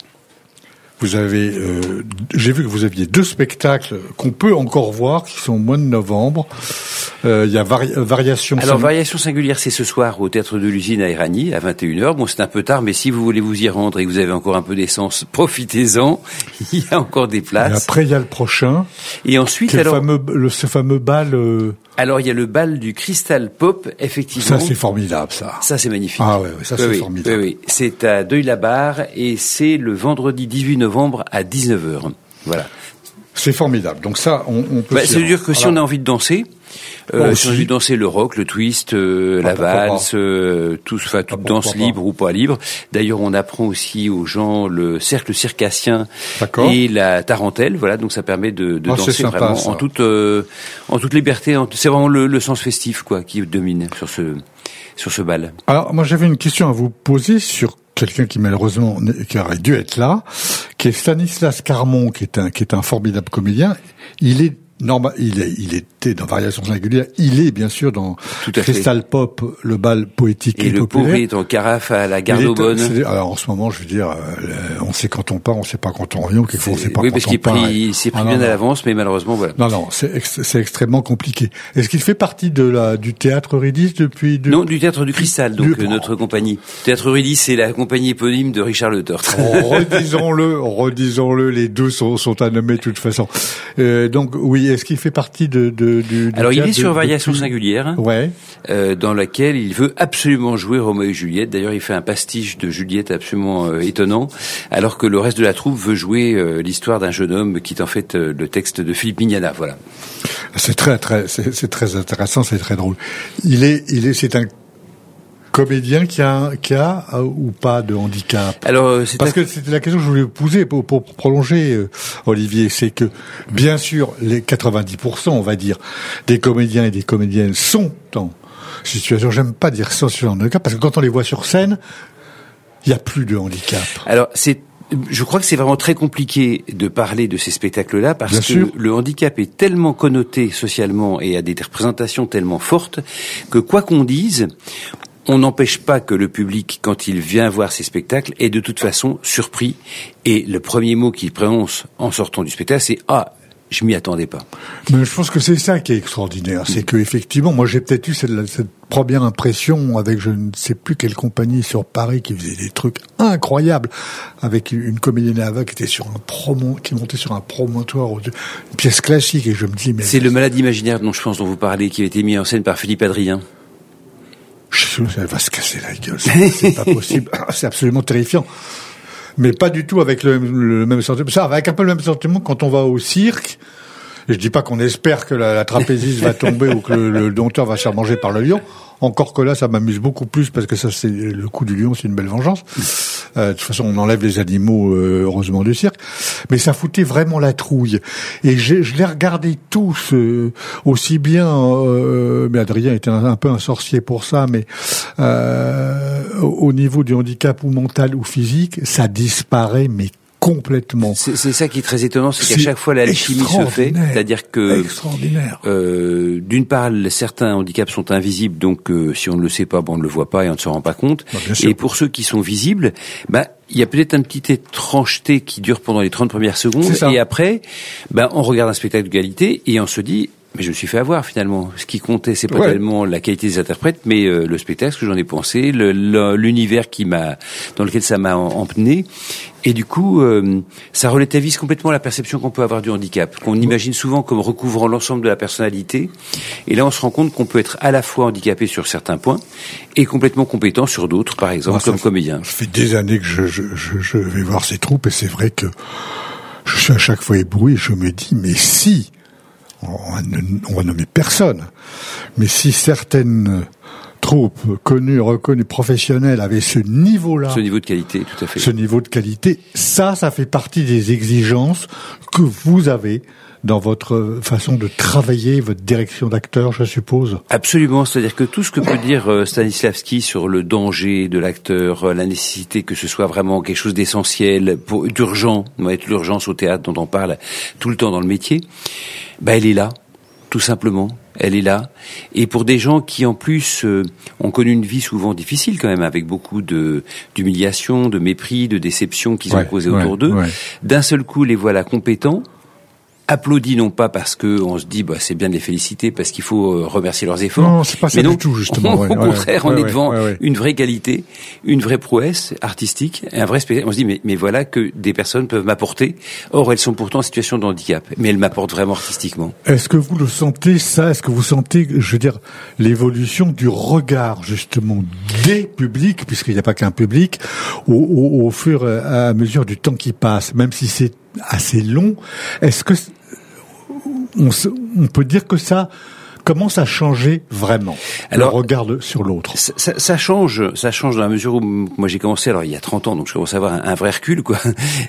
Vous avez, euh, j'ai vu que vous aviez deux spectacles qu'on peut encore voir, qui sont au mois de novembre. Euh, il y a vari- Variation. Alors, Variation singulière, c'est ce soir au Théâtre de l'Usine à Éragny, à vingt et une heures. Bon, c'est un peu tard, mais si vous voulez vous y rendre et que vous avez encore un peu d'essence, profitez-en. Il y a encore des places. Et après, il y a le prochain. Et ensuite, Quel alors. Fameux, le, ce fameux bal, euh... Alors, il y a le bal du Crystal Pop, effectivement. Ça, c'est formidable, ça. Ça, c'est magnifique. Ah ouais, ouais ça, oui, c'est oui, formidable. Oui, oui. C'est à Deuil-la-Barre et c'est le vendredi dix-huit novembre à dix-neuf heures. Voilà. C'est formidable. Donc ça, on, on peut... Bah, ça veut dire que si Alors, on a envie de danser, euh, si on a envie de danser le rock, le twist, euh, la valse, euh, tout, enfin, toute danse pas. libre ou pas libre. D'ailleurs, on apprend aussi aux gens le cercle circassien D'accord. et la tarentelle. Voilà, donc ça permet de, de Ah, danser c'est sympa, vraiment ça. en toute, euh, en toute liberté. En- C'est vraiment le, le sens festif, quoi, qui domine sur ce, sur ce bal. Alors, moi, j'avais une question à vous poser sur quelqu'un qui malheureusement n'est- qui aurait dû être là, qui est Stanislas Carmon, qui est un qui est un formidable comédien. Il est normal, il est il était dans Variations singulières. Il est bien sûr dans Tout à fait. Crystal Pop, le bal poétique Et et le populaire. pauvre est en carafe à la garde Il est- aux bonnes. c'est- Alors en ce moment, je veux dire, euh, on sait quand on part, on sait pas quand on revient, ou quelque chose, on sait pas Oui, quand parce on qu'il est part. pris, il s'est pris Ah, non, bien à non. l'avance, mais malheureusement, voilà. Non, non, c'est ex- c'est extrêmement compliqué. Est-ce qu'il fait partie de la du théâtre Eurydice depuis de... Non, du Théâtre du Cristal, donc Du- euh, notre compagnie. Théâtre Eurydice, c'est la compagnie éponyme de Richard Le Tertre. redisons-le, redisons-le, les deux sont, sont à nommer de toute façon. Euh, donc oui, est-ce qu'il fait partie de, de du, du Alors il théâtre est sur de- Variations depuis- singulières, Ouais. euh, dans laquelle il veut absolument jouer Roméo et Juliette. D'ailleurs, il fait un pastiche de Juliette absolument euh, étonnant, alors que le reste de la troupe veut jouer euh, l'histoire d'un jeune homme qui est en fait euh, le texte de Philippe Mignana. Voilà. C'est très très c'est, c'est très intéressant, c'est très drôle. Il est il est c'est un comédien qui a qui a euh, ou pas de handicap. Alors euh, c'est Parce un- que c'était la question que je voulais vous poser pour, pour prolonger, euh, Olivier, c'est que bien sûr les quatre-vingt-dix pour cent, on va dire, des comédiens et des comédiennes sont en situation, j'aime pas dire ça sur un handicap, parce que quand on les voit sur scène, il y a plus de handicap. Alors, c'est, je crois que c'est vraiment très compliqué de parler de ces spectacles-là parce Bien que sûr. le handicap est tellement connoté socialement et a des représentations tellement fortes que quoi qu'on dise, on n'empêche pas que le public, quand il vient voir ces spectacles, est de toute façon surpris. Et le premier mot qu'il prononce en sortant du spectacle, c'est « Ah, je m'y attendais pas ». Mais je pense que c'est ça qui est extraordinaire, c'est que effectivement, moi j'ai peut-être eu cette, cette première impression avec je ne sais plus quelle compagnie sur Paris qui faisait des trucs incroyables, avec une comédienne aveugle qui était sur un promo, qui montait sur un promontoire, une pièce classique, et je me dis mais C'est le malade imaginaire dont je pense dont vous parlez, qui a été mis en scène par Philippe Adrien. Je- elle va se casser la gueule, c'est, c'est pas possible, c'est absolument terrifiant. Mais pas du tout avec le, le même sentiment. Ça, avec un peu le même sentiment quand on va au cirque. Et je dis pas qu'on espère que la, la trapéziste va tomber ou que le, le dompteur va se faire manger par le lion. Encore que là, ça m'amuse beaucoup plus parce que ça, c'est le coup du lion, c'est une belle vengeance. Euh, de toute façon, on enlève les animaux, euh, heureusement, du cirque. Mais ça foutait vraiment la trouille. Et j'ai, je l'ai regardé tous, euh, aussi bien. Euh, mais Adrien était un, un peu un sorcier pour ça, mais euh, au, au niveau du handicap ou mental ou physique, ça disparaît, mais complètement. C'est, c'est ça qui est très étonnant, c'est qu'à C'est chaque fois l'alchimie se fait, extraordinaire. c'est-à-dire que Extraordinaire. euh, d'une part, les- certains handicaps sont invisibles, donc euh, si on ne le sait pas, bon, on ne le voit pas et on ne se rend pas compte. Bah, bien sûr. Et pour ceux qui sont visibles, bah il y a peut-être un petit étrangeté qui dure pendant les trente premières secondes, C'est ça. et après, bah on regarde un spectacle de qualité et on se dit. Mais je me suis fait avoir finalement. Ce qui comptait, c'est pas Ouais. tellement la qualité des interprètes, mais euh, le spectacle, ce que j'en ai pensé, le, le- l'univers qui m'a, dans lequel ça m'a en- emmené. Et du coup, euh, ça relativise complètement la perception qu'on peut avoir du handicap, qu'on imagine souvent comme recouvrant l'ensemble de la personnalité. Et là, on se rend compte qu'on peut être à la fois handicapé sur certains points et complètement compétent sur d'autres, par exemple, Moi, ça comme fait- comédien. Ça fait des années que je, je, je, je vais voir ces troupes et c'est vrai que je suis à chaque fois ébloui et je me dis, mais si, on va, ne- on va nommer personne, mais si certaines troupes connues, reconnues, professionnelles avaient ce niveau-là, Ce niveau de qualité, tout à fait. ce niveau de qualité, ça, ça fait partie des exigences que vous avez dans votre façon de travailler, votre direction d'acteur, je suppose. Absolument, c'est-à-dire que tout ce que peut dire euh, Stanislavski sur le danger de l'acteur, euh, la nécessité que ce soit vraiment quelque chose d'essentiel, pour, d'urgent, doit être l'urgence au théâtre dont on parle tout le temps dans le métier, bah elle est là, tout simplement. Elle est là. Et pour des gens qui, en plus, euh, ont connu une vie souvent difficile quand même, avec beaucoup de d'humiliation, de mépris, de déception qu'ils ont Ouais, causé ouais, autour d'eux, ouais. d'un seul coup, les voilà compétents, applaudis non pas parce que on se dit bah c'est bien de les féliciter parce qu'il faut euh, remercier leurs efforts. Non, c'est pas ça mais du non, tout, justement, Au ouais, ouais, contraire, on ouais, est ouais, devant ouais, ouais. une vraie qualité, une vraie prouesse artistique, un vrai spectacle. On se dit mais mais voilà que des personnes peuvent m'apporter. Or elles sont pourtant en situation de handicap, mais elles m'apportent vraiment artistiquement. Est-ce que vous le sentez, ça? Est-ce que vous sentez, je veux dire, l'évolution du regard, justement, des publics, puisqu'il n'y a pas qu'un public, au, au, au fur et à mesure du temps qui passe, même si c'est assez long, est-ce que on, on peut dire que ça commence à changer vraiment alors, le regard sur l'autre. Ça, ça, ça change, ça change dans la mesure où moi j'ai commencé alors il y a trente ans, donc je commence à avoir un, un vrai recul quoi.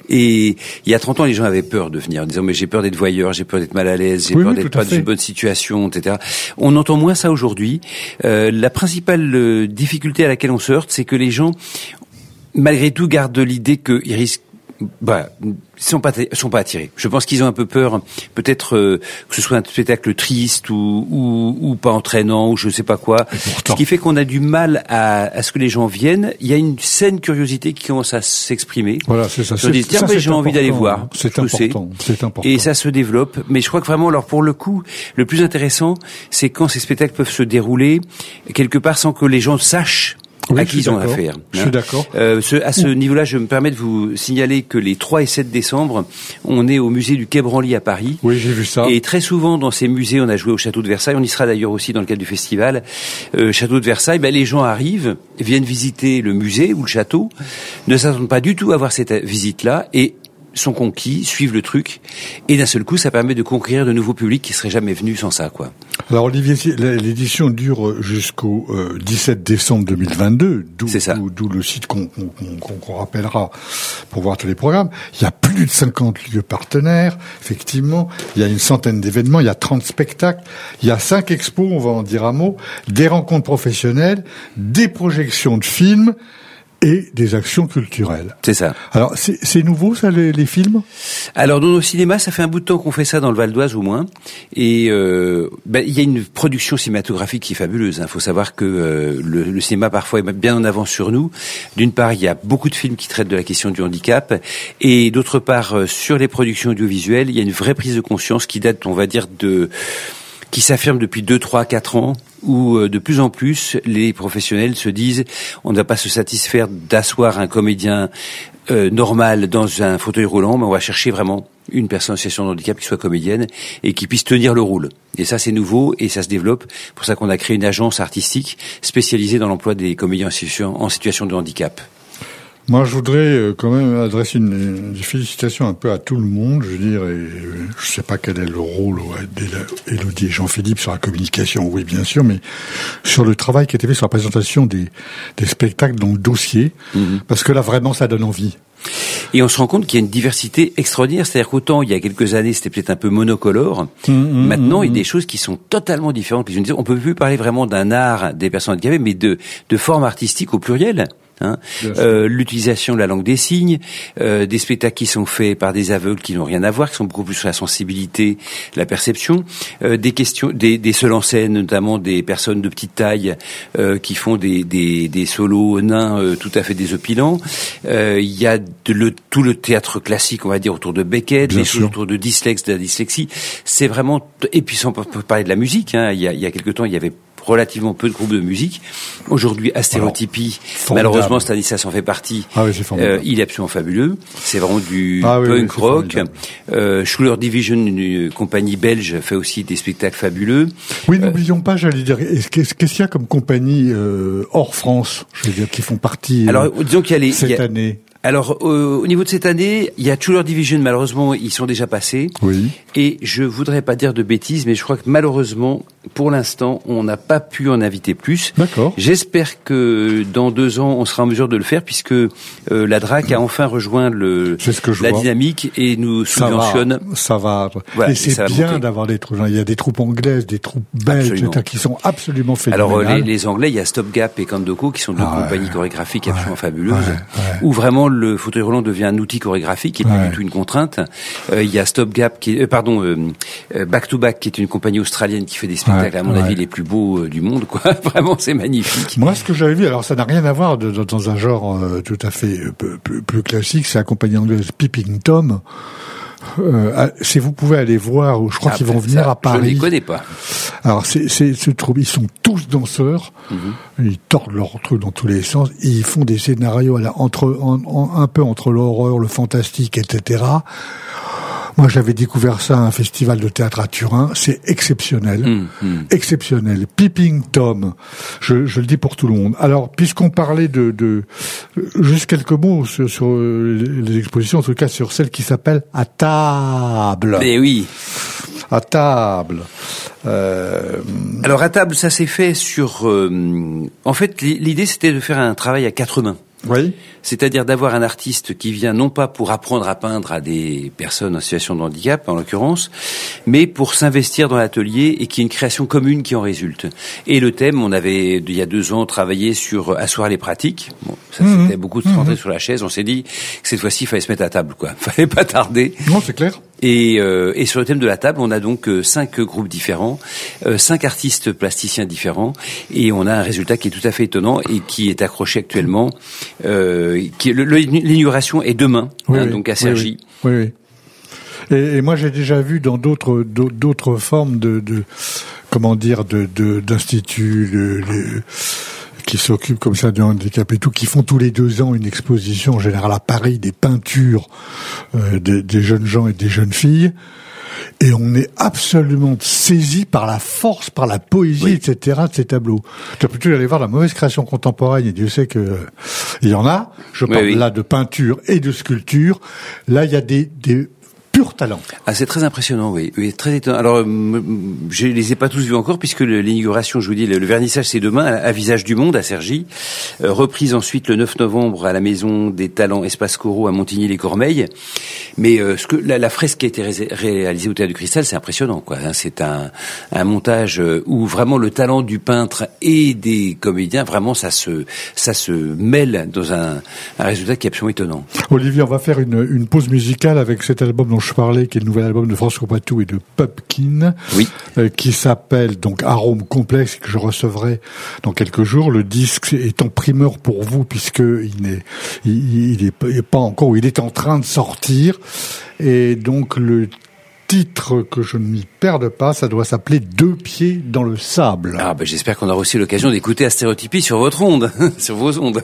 Et il y a trente ans, les gens avaient peur de venir en disant mais j'ai peur d'être voyeur, j'ai peur d'être mal à l'aise, j'ai oui, peur oui, d'être pas dans une bonne situation, et cetera. On entend moins ça aujourd'hui. Euh, la principale euh, difficulté à laquelle on se heurte, c'est que les gens, malgré tout, gardent l'idée qu'ils risquent Bah, ils sont pas sont pas attirés. Je pense qu'ils ont un peu peur, peut-être euh, que ce soit un spectacle triste ou ou, ou pas entraînant ou je sais pas quoi. Ce qui fait qu'on a du mal à, à ce que les gens viennent. Il y a une saine curiosité qui commence à s'exprimer. Voilà, c'est ça. On dit tiens, ça, j'ai envie d'aller voir. C'est important. C'est important. Et ça se développe. Mais je crois que vraiment, alors pour le coup, le plus intéressant, c'est quand ces spectacles peuvent se dérouler quelque part sans que les gens sachent. Oui, à qui ils ont affaire. Je suis d'accord. Euh, ce, à ce niveau-là, je me permets de vous signaler que les trois et sept décembre, on est au musée du Quai Branly à Paris. Oui, j'ai vu ça. Et très souvent, dans ces musées, on a joué au Château de Versailles. On y sera d'ailleurs aussi dans le cadre du festival. Euh, Château de Versailles, ben, les gens arrivent, viennent visiter le musée ou le château, ne s'attendent pas du tout à voir cette visite-là et sont conquis, suivent le truc, et d'un seul coup, ça permet de conquérir de nouveaux publics qui seraient jamais venus sans ça, quoi. Alors Olivier, l'édition dure jusqu'au euh, dix-sept décembre deux mille vingt-deux, d'où, d'où, d'où le site qu'on, qu'on, qu'on rappellera pour voir tous les programmes. Il y a plus de cinquante lieux partenaires, effectivement. Il y a une centaine d'événements, il y a trente spectacles, il y a cinq expos, on va en dire un mot, des rencontres professionnelles, des projections de films, et des actions culturelles. C'est ça. Alors, c'est, c'est nouveau, ça, les, les films ? Alors, dans nos cinémas, ça fait un bout de temps qu'on fait ça dans le Val d'Oise, au moins. Et euh, ben, il y a une production cinématographique qui est fabuleuse. Il hein. faut savoir que euh, le, le cinéma, parfois, est bien en avance sur nous. D'une part, il y a beaucoup de films qui traitent de la question du handicap. Et d'autre part, euh, sur les productions audiovisuelles, il y a une vraie prise de conscience qui date, on va dire, de... qui s'affirme depuis deux, trois, quatre ans, où euh, de plus en plus les professionnels se disent on ne va pas se satisfaire d'asseoir un comédien euh, normal dans un fauteuil roulant, mais on va chercher vraiment une personne en situation de handicap qui soit comédienne et qui puisse tenir le rôle. Et ça, c'est nouveau et ça se développe. C'est pour ça qu'on a créé une agence artistique spécialisée dans l'emploi des comédiens en situation, en situation de handicap. Moi, je voudrais quand même adresser une, une félicitation un peu à tout le monde. Je veux dire, et je sais pas quel est le rôle d'Élodie et Jean-Philippe sur la communication, oui, bien sûr, mais sur le travail qui a été fait sur la présentation des, des spectacles dans le dossier, mmh. parce que là, vraiment, ça donne envie. Et on se rend compte qu'il y a une diversité extraordinaire. C'est-à-dire qu'autant, il y a quelques années, c'était peut-être un peu monocolore. Mmh, Maintenant, mmh, il y a des choses qui sont totalement différentes. Puis je me dis, on peut plus parler vraiment d'un art des personnes handicapées, mais de, de formes artistiques au pluriel. Hein, euh, l'utilisation de la langue des signes, euh, des spectacles qui sont faits par des aveugles qui n'ont rien à voir, qui sont beaucoup plus sur la sensibilité, la perception, euh, des questions, des, des seuls en scène, notamment des personnes de petite taille euh, qui font des, des, des solos nains euh, tout à fait désopilants. Euh, il y a de le, tout le théâtre classique, on va dire, autour de Beckett, Bien les sûr. choses autour de Dyslex, de la dyslexie. C'est vraiment, et puis sans parler de la musique, hein, il y a, il y a quelque temps, il y avait relativement peu de groupes de musique. Aujourd'hui, Astéréotypie, Alors, malheureusement, Stanislas en fait partie. Ah oui, c'est euh, il est absolument fabuleux. C'est vraiment du ah, oui, punk oui, rock. Euh, Schuller Division, une compagnie belge, fait aussi des spectacles fabuleux. Oui, euh, n'oublions pas, j'allais dire, qu'est-ce qu'il y a comme compagnie euh, hors France, je veux dire, qui font partie euh, Alors, disons qu'il y a les, cette il y a, année Alors, euh, au niveau de cette année, il y a Schuller Division, malheureusement, ils sont déjà passés. Oui. Et je voudrais pas dire de bêtises, mais je crois que malheureusement, pour l'instant, on n'a pas pu en inviter plus. D'accord. J'espère que dans deux ans, on sera en mesure de le faire, puisque euh, la D R A C a enfin rejoint le c'est ce que je la vois. dynamique et nous subventionne. Ça va. Ça va. Voilà, et c'est ça bien d'avoir des troupes. Il y a des troupes anglaises, des troupes belges, et cetera, qui sont absolument phénoménales. Alors, les, les Anglais, il y a Stop Gap et Kandoko, qui sont deux ah, compagnies ouais. chorégraphiques ouais. absolument fabuleuses, ouais. Ouais. où vraiment le fauteuil roulant devient un outil chorégraphique et ouais. plus du tout une contrainte. Euh, il y a Stop Gap, qui est, euh, pardon, euh, Back to Back, qui est une compagnie australienne qui fait des spectacles, ouais. à mon ouais. avis, les plus beaux euh, du monde, quoi. Vraiment, c'est magnifique. Moi, ce que j'avais vu, alors ça n'a rien à voir de, de, dans un genre euh, tout à fait euh, plus, plus classique, c'est la compagnie anglaise Peeping Tom. Euh, si vous pouvez aller voir, je crois ah, qu'ils vont venir ça, à Paris. Je ne les connais pas. Alors c'est c'est ce troupe, ils sont tous danseurs, mm-hmm. ils tordent leur truc dans tous les sens, et ils font des scénarios à la, entre en, en, un peu entre l'horreur, le fantastique, et cetera. Moi, j'avais découvert ça à un festival de théâtre à Turin. C'est exceptionnel, mmh, mmh. exceptionnel. Peeping Tom, je, je le dis pour tout le monde. Alors, puisqu'on parlait de, de juste quelques mots sur, sur les expositions, en tout cas sur celle qui s'appelle À table. Mais oui. à table. Euh... Alors à table, ça s'est fait sur... Euh, en fait, l'idée, c'était de faire un travail à quatre mains. Oui. C'est-à-dire d'avoir un artiste qui vient non pas pour apprendre à peindre à des personnes en situation de handicap, en l'occurrence, mais pour s'investir dans l'atelier et qu'il y ait une création commune qui en résulte. Et le thème, on avait, il y a deux ans, travaillé sur asseoir les pratiques. Bon, ça mmh, c'était beaucoup de se rentrer mmh. sur la chaise. On s'est dit que cette fois-ci, il fallait se mettre à table, quoi. Fallait pas tarder. Non, c'est clair. Et, euh, et sur le thème de la table, on a donc euh, cinq groupes différents, euh, cinq artistes plasticiens différents, et on a un résultat qui est tout à fait étonnant et qui est accroché actuellement. Euh, qui, le, l'inauguration est demain, oui, hein, oui, donc à Cergy. Oui, oui. oui. Et, et moi, j'ai déjà vu dans d'autres d'autres formes de, de comment dire de, de d'instituts de, de, qui s'occupent comme ça du handicap et tout, qui font tous les deux ans une exposition en général à Paris des peintures euh, des, des jeunes gens et des jeunes filles. Et on est absolument saisi par la force, par la poésie, oui. et cetera de ces tableaux. Tu as plutôt aller voir la mauvaise création contemporaine, et Dieu sait que euh, il y en a. Je parle oui, oui. là de peinture et de sculpture. Là, il y a des, des pur talent. Ah, c'est très impressionnant, oui. oui très étonnant. Alors, euh, je les ai pas tous vus encore, puisque l'inauguration, je vous dis, le, le vernissage, c'est demain, à, à Visage du Monde, à Cergy. Euh, reprise ensuite le neuf novembre à la Maison des Talents Espace Corot à Montigny-les-Cormeilles. Mais euh, ce que la, la fresque qui a été ré, réalisée au Théâtre du Cristal, c'est impressionnant, quoi. Hein, c'est un, un montage où vraiment le talent du peintre et des comédiens, vraiment, ça se, ça se mêle dans un, un résultat qui est absolument étonnant. Olivier, on va faire une, une pause musicale avec cet album dont je parlais, qui est le nouvel album de François Poitou et de Pupkin, oui. euh, qui s'appelle donc Arôme Complexe, que je recevrai dans quelques jours. Le disque est en primeur pour vous, puisque il n'est, il, il est, il est pas encore, il est en train de sortir, et donc le titre, que je ne m'y perde pas, ça doit s'appeler Deux pieds dans le sable. Ah ben j'espère qu'on aura aussi l'occasion d'écouter à Stéréotypie sur votre onde, sur vos ondes.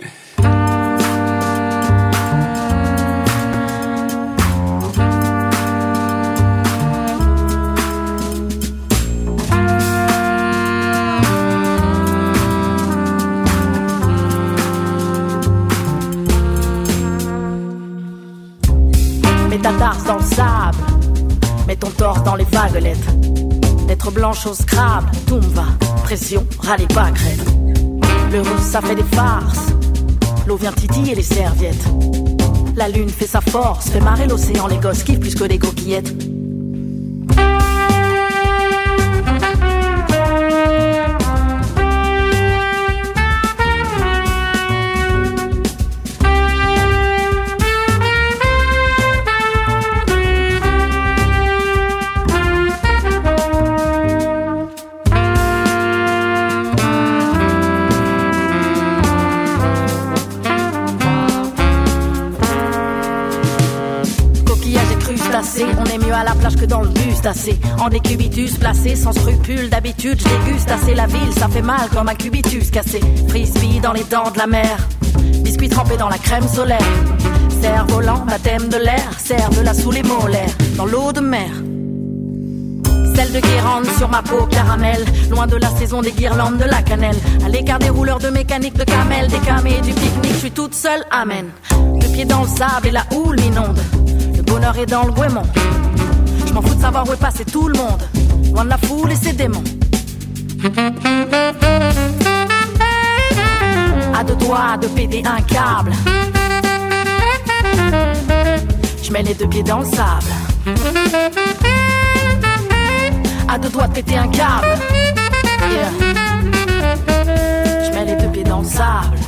Mets ta tarse dans le sable, mets ton torse dans les vaguelettes. Lettre blanche au scrabble, tout me va, pression, râle et pâquerette. Le russe ça fait des farces, l'eau vient titiller les serviettes. La lune fait sa force, fait marrer l'océan, les gosses kiffent plus que des coquillettes. On est mieux à la plage que dans le bus tassé. En décubitus placé, sans scrupule d'habitude, je déguste assez la ville, ça fait mal comme un cubitus cassé. Frisbee dans les dents de la mer, biscuit trempé dans la crème solaire. Cerf-volant, baptême de l'air, serve-la sous les molaires, dans l'eau de mer. Celle de Guérande sur ma peau caramel, loin de la saison des guirlandes de la cannelle. À l'écart des rouleurs de mécanique de camel, des camés du pique-nique, je suis toute seule, amen. Le pied dans le sable et la houle m'inonde. Le bonheur est dans le goémon. Je m'en fous de savoir où est passé tout le monde, loin de la foule et ses démons. À deux doigts de péter un câble, je mets les deux pieds dans le sable. À deux doigts de péter un câble, yeah. Je mets les deux pieds dans le sable.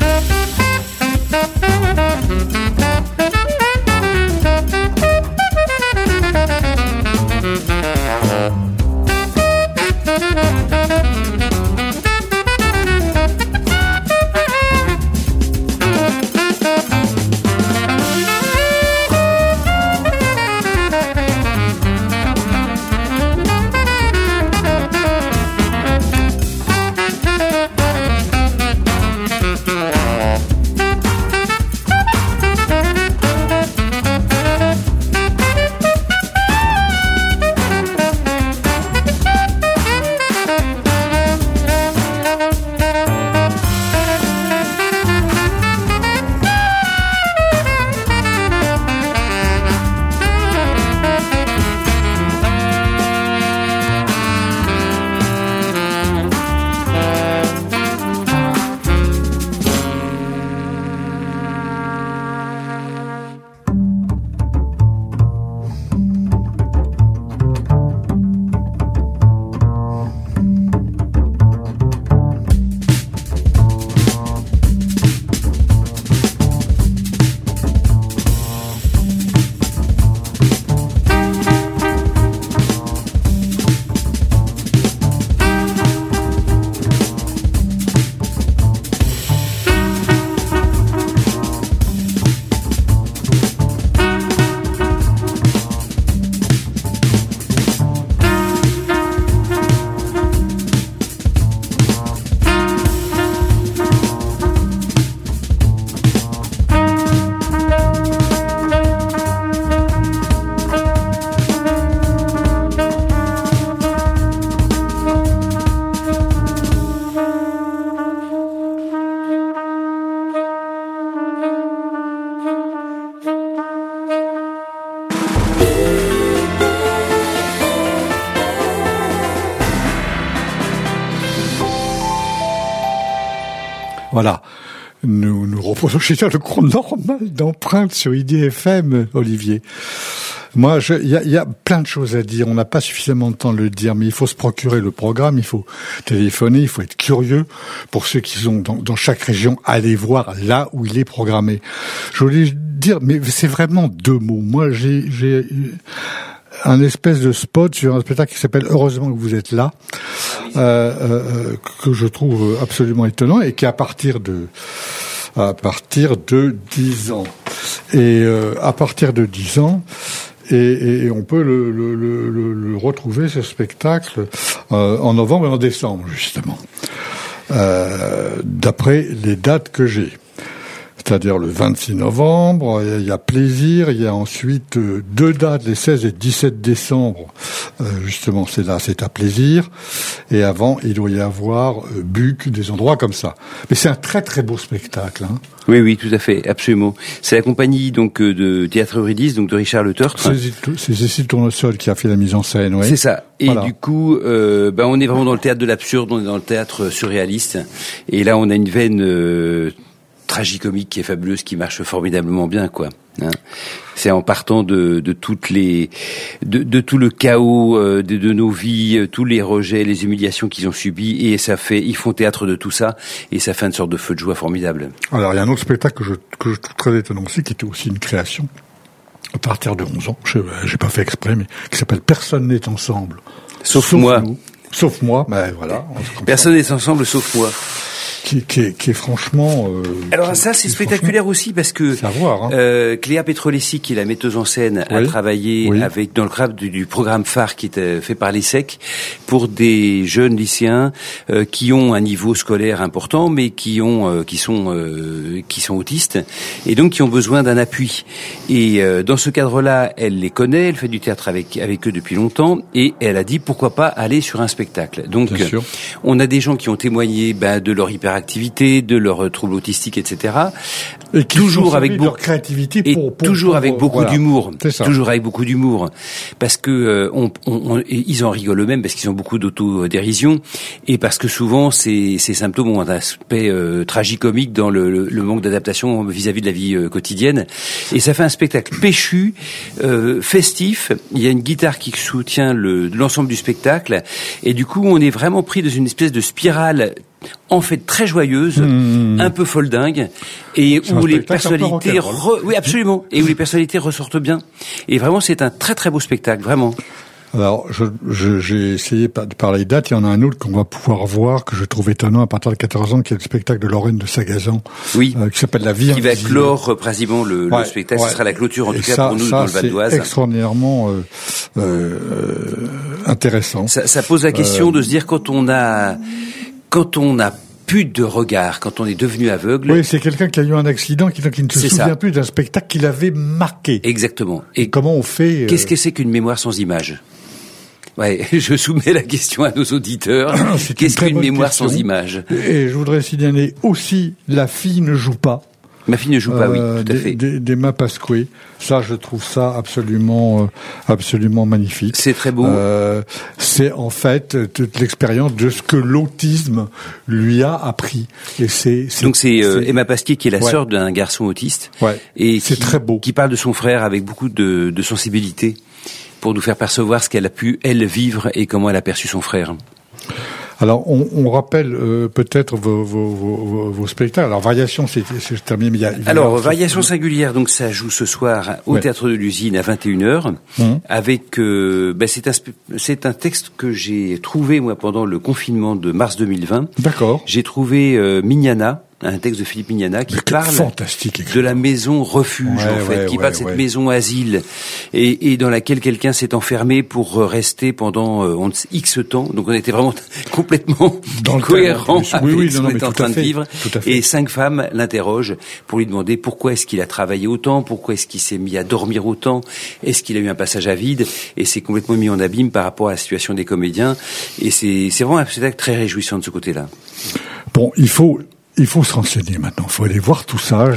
Voilà. Nous nous reposons chez le cours normal d'empreinte sur I D F M, Olivier. Moi, il y a, y a plein de choses à dire. On n'a pas suffisamment de temps de le dire, mais il faut se procurer le programme, il faut téléphoner, il faut être curieux. Pour ceux qui sont dans, dans chaque région, allez voir là où il est programmé. Je voulais dire, mais c'est vraiment deux mots. Moi, j'ai, j'ai un espèce de spot sur un spectacle qui s'appelle Heureusement que vous êtes là, euh, euh, que je trouve absolument étonnant et qui à partir de à partir de dix ans et euh, à partir de dix ans et, et, et on peut le, le, le, le retrouver ce spectacle euh, en novembre et en décembre justement, euh, d'après les dates que j'ai. C'est-à-dire le vingt-six novembre, il y a Plaisir, il y a ensuite deux dates, les seize et dix-sept décembre, euh, justement c'est là, c'est à Plaisir, et avant il doit y avoir euh, Buc, des endroits comme ça. Mais c'est un très très beau spectacle. Hein. Oui, oui, tout à fait, absolument. C'est la compagnie donc de Théâtre Eurydice, donc de Richard Le Tertre. C'est Cécile Tournesol qui a fait la mise en scène, oui. C'est ça. Et voilà. Du coup, euh, ben on est vraiment dans le théâtre de l'absurde, on est dans le théâtre surréaliste, et là on a une veine euh, tragicomique qui est fabuleuse, qui marche formidablement bien, quoi. Hein. C'est en partant de, de toutes les, de, de tout le chaos euh, de, de nos vies, euh, tous les rejets, les humiliations qu'ils ont subis, et ça fait, ils font théâtre de tout ça, et ça fait une sorte de feu de joie formidable. Alors il y a un autre spectacle que je, que je trouve très étonnant aussi, qui était aussi une création à partir de onze ans. Je, j'ai pas fait exprès, mais qui s'appelle Personne n'est ensemble. Sauf, sauf moi. Nous. Sauf moi, ben voilà. Personne n'est ensemble, sauf moi. Qui, qui, est, qui est franchement... Euh, Alors ça, c'est spectaculaire aussi parce que voir, hein. euh, Cléa Petrolessi, qui est la metteuse en scène, oui. a travaillé oui. avec dans le cadre du, du programme phare qui est fait par l'E S S E C pour des jeunes lycéens euh, qui ont un niveau scolaire important, mais qui ont euh, qui sont euh, qui sont autistes et donc qui ont besoin d'un appui. Et euh, dans ce cadre-là, elle les connaît, elle fait du théâtre avec avec eux depuis longtemps et elle a dit pourquoi pas aller sur un spectacle. Donc euh, on a des gens qui ont témoigné ben, de leur hyper activité, de leurs troubles autistiques, et cetera. Et qui toujours avec beaucoup de créativité pour, pour, pour, toujours pour, avec beaucoup voilà. d'humour, C'est toujours avec beaucoup d'humour, parce que euh, on, on, on, ils en rigolent eux-mêmes parce qu'ils ont beaucoup d'autodérision et parce que souvent ces, ces symptômes ont un aspect euh, tragicomique dans le, le, le manque d'adaptation vis-à-vis de la vie euh, quotidienne. Et ça fait un spectacle péchu, euh, festif. Il y a une guitare qui soutient le, l'ensemble du spectacle et du coup on est vraiment pris dans une espèce de spirale. En fait très joyeuse, mmh. un peu folle dingue, et c'est où les personnalités, re... oui absolument, et où les personnalités ressortent bien. Et vraiment c'est un très très beau spectacle, vraiment. Alors, je, je, j'ai essayé de parler de date. Il y en a un autre qu'on va pouvoir voir, que je trouve étonnant à partir de quatorze ans, qui est le spectacle de Lorraine de Sagazan, oui, euh, qui s'appelle La Vie Invisible. Qui va clore principalement le, ouais, le spectacle. Ouais. Ce sera la clôture, en tout cas, ça, pour nous, ça, dans le Val d'Oise. C'est extraordinairement euh, euh, intéressant. Ça, ça pose la question euh, de se dire quand on a, quand on a plus de regard, quand on est devenu aveugle. Oui, c'est quelqu'un qui a eu un accident, qui, qui ne se souvient ça. plus d'un spectacle qui l'avait marqué. Exactement. Et, Et comment on fait euh... Qu'est-ce que c'est qu'une mémoire sans image ? Ouais, je soumets la question à nos auditeurs. Qu'est-ce qu'une mémoire question. sans image ? Et je voudrais signaler aussi La fille ne joue pas. Ma fille ne joue pas, euh, oui, tout à fait. D'Emma Pasquet. Ça, je trouve ça absolument, euh, absolument magnifique. C'est très beau. Euh, c'est en fait toute l'expérience de ce que l'autisme lui a appris. Et c'est, c'est donc c'est, euh, Emma Pasquet qui est la ouais. sœur d'un garçon autiste. Ouais. Et c'est qui, très beau. Qui parle de son frère avec beaucoup de, de sensibilité pour nous faire percevoir ce qu'elle a pu elle vivre et comment elle a perçu son frère. Alors, on, on rappelle euh, peut-être vos, vos, vos, vos spectacles. Alors, Variation, c'est, c'est terminé, mais il y a... Il y a Alors, Variation singulière, donc ça joue ce soir au ouais. Théâtre de l'Usine à vingt et une heures, mmh. avec... Euh, ben, c'est, un, c'est un texte que j'ai trouvé, moi, pendant le confinement de mars deux mille vingt. D'accord. J'ai trouvé euh, Mignana, un texte de Philippe Mignana qui parle de la maison refuge, ouais, en fait, ouais, qui ouais, parle de cette ouais. maison asile et, et dans laquelle quelqu'un s'est enfermé pour rester pendant euh, on, X temps. Donc on était vraiment complètement dans cohérent avec oui, oui, ce qu'on était en train de vivre. Fait. Et cinq femmes l'interrogent pour lui demander pourquoi est-ce qu'il a travaillé autant, pourquoi est-ce qu'il s'est mis à dormir autant, est-ce qu'il a eu un passage à vide, et c'est complètement mis en abîme par rapport à la situation des comédiens. Et c'est, c'est vraiment un spectacle très réjouissant de ce côté-là. Bon, il faut... Il faut se renseigner maintenant, il faut aller voir tout ça.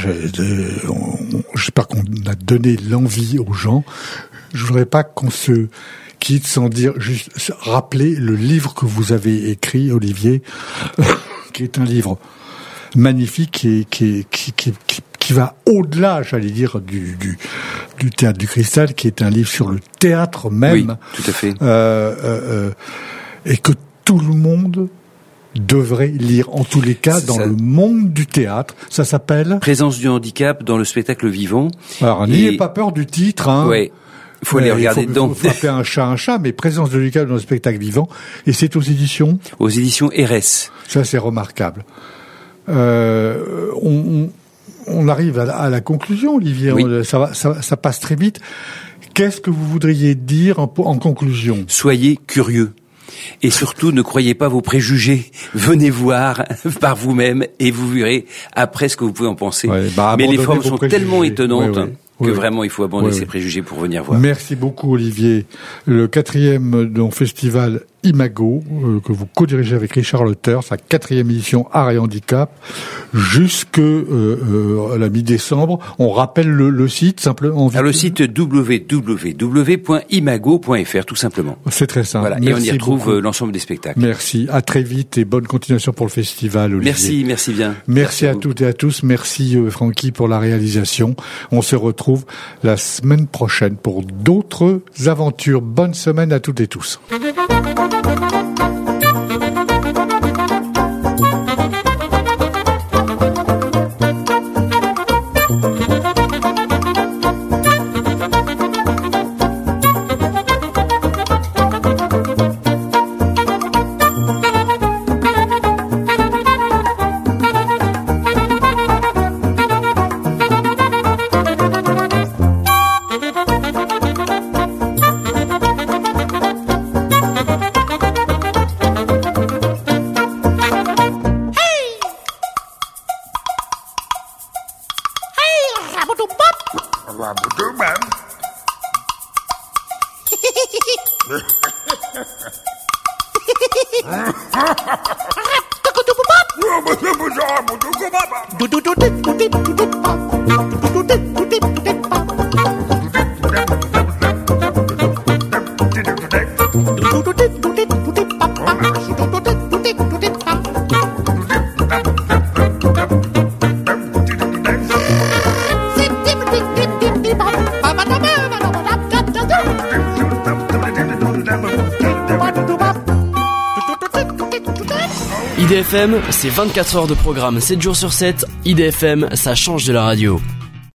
J'espère qu'on a donné l'envie aux gens. Je voudrais pas qu'on se quitte sans dire, juste rappeler le livre que vous avez écrit, Olivier, qui est un livre magnifique qui, qui, qui, qui, qui, qui va au-delà, j'allais dire, du, du, du Théâtre du Cristal, qui est un livre sur le théâtre même. Oui, tout à fait. Euh, euh, et que tout le monde devrait lire, en tous les cas, C'est dans ça. le monde du théâtre. Ça s'appelle... Présence du handicap dans le spectacle vivant. Alors, Et- n'ayez pas peur du titre, hein. Ouais. Faut aller Ouais, regarder il faut, dedans. faut frapper un chat un chat, mais Présence de handicap dans le spectacle vivant. Et c'est aux éditions. Aux éditions R S. Ça, c'est remarquable. Euh, on, on, on arrive à la, à la conclusion, Olivier. Oui. On- ça, va, ça, ça passe très vite. Qu'est-ce que vous voudriez dire en, en conclusion? Soyez curieux. Et surtout, ne croyez pas vos préjugés. Venez voir par vous-même et vous verrez après ce que vous pouvez en penser. Ouais, bah, Mais les abandonnez formes vos sont préjugés. tellement étonnantes Ouais, ouais. que Oui, vraiment il faut abandonner oui, ses oui. préjugés pour venir voir. Merci beaucoup, Olivier. Le quatrième donc, festival Imago, euh, que vous co-dirigez avec Richard Leter, sa quatrième édition Art et Handicap, jusque euh, euh, à la mi-décembre. On rappelle le, le site, simplement. Alors le site w w w point imago point f r, tout simplement. C'est très simple. Voilà. Et on Merci y retrouve beaucoup. euh, l'ensemble des spectacles. Merci. À très vite et bonne continuation pour le festival, Olivier. Merci, merci bien. Merci à vous. toutes et à tous. Merci euh, Francky pour la réalisation. On se retrouve la semaine prochaine pour d'autres aventures. Bonne semaine à toutes et tous. I D F M, c'est vingt-quatre heures de programme, sept jours sur sept. I D F M, ça change de la radio.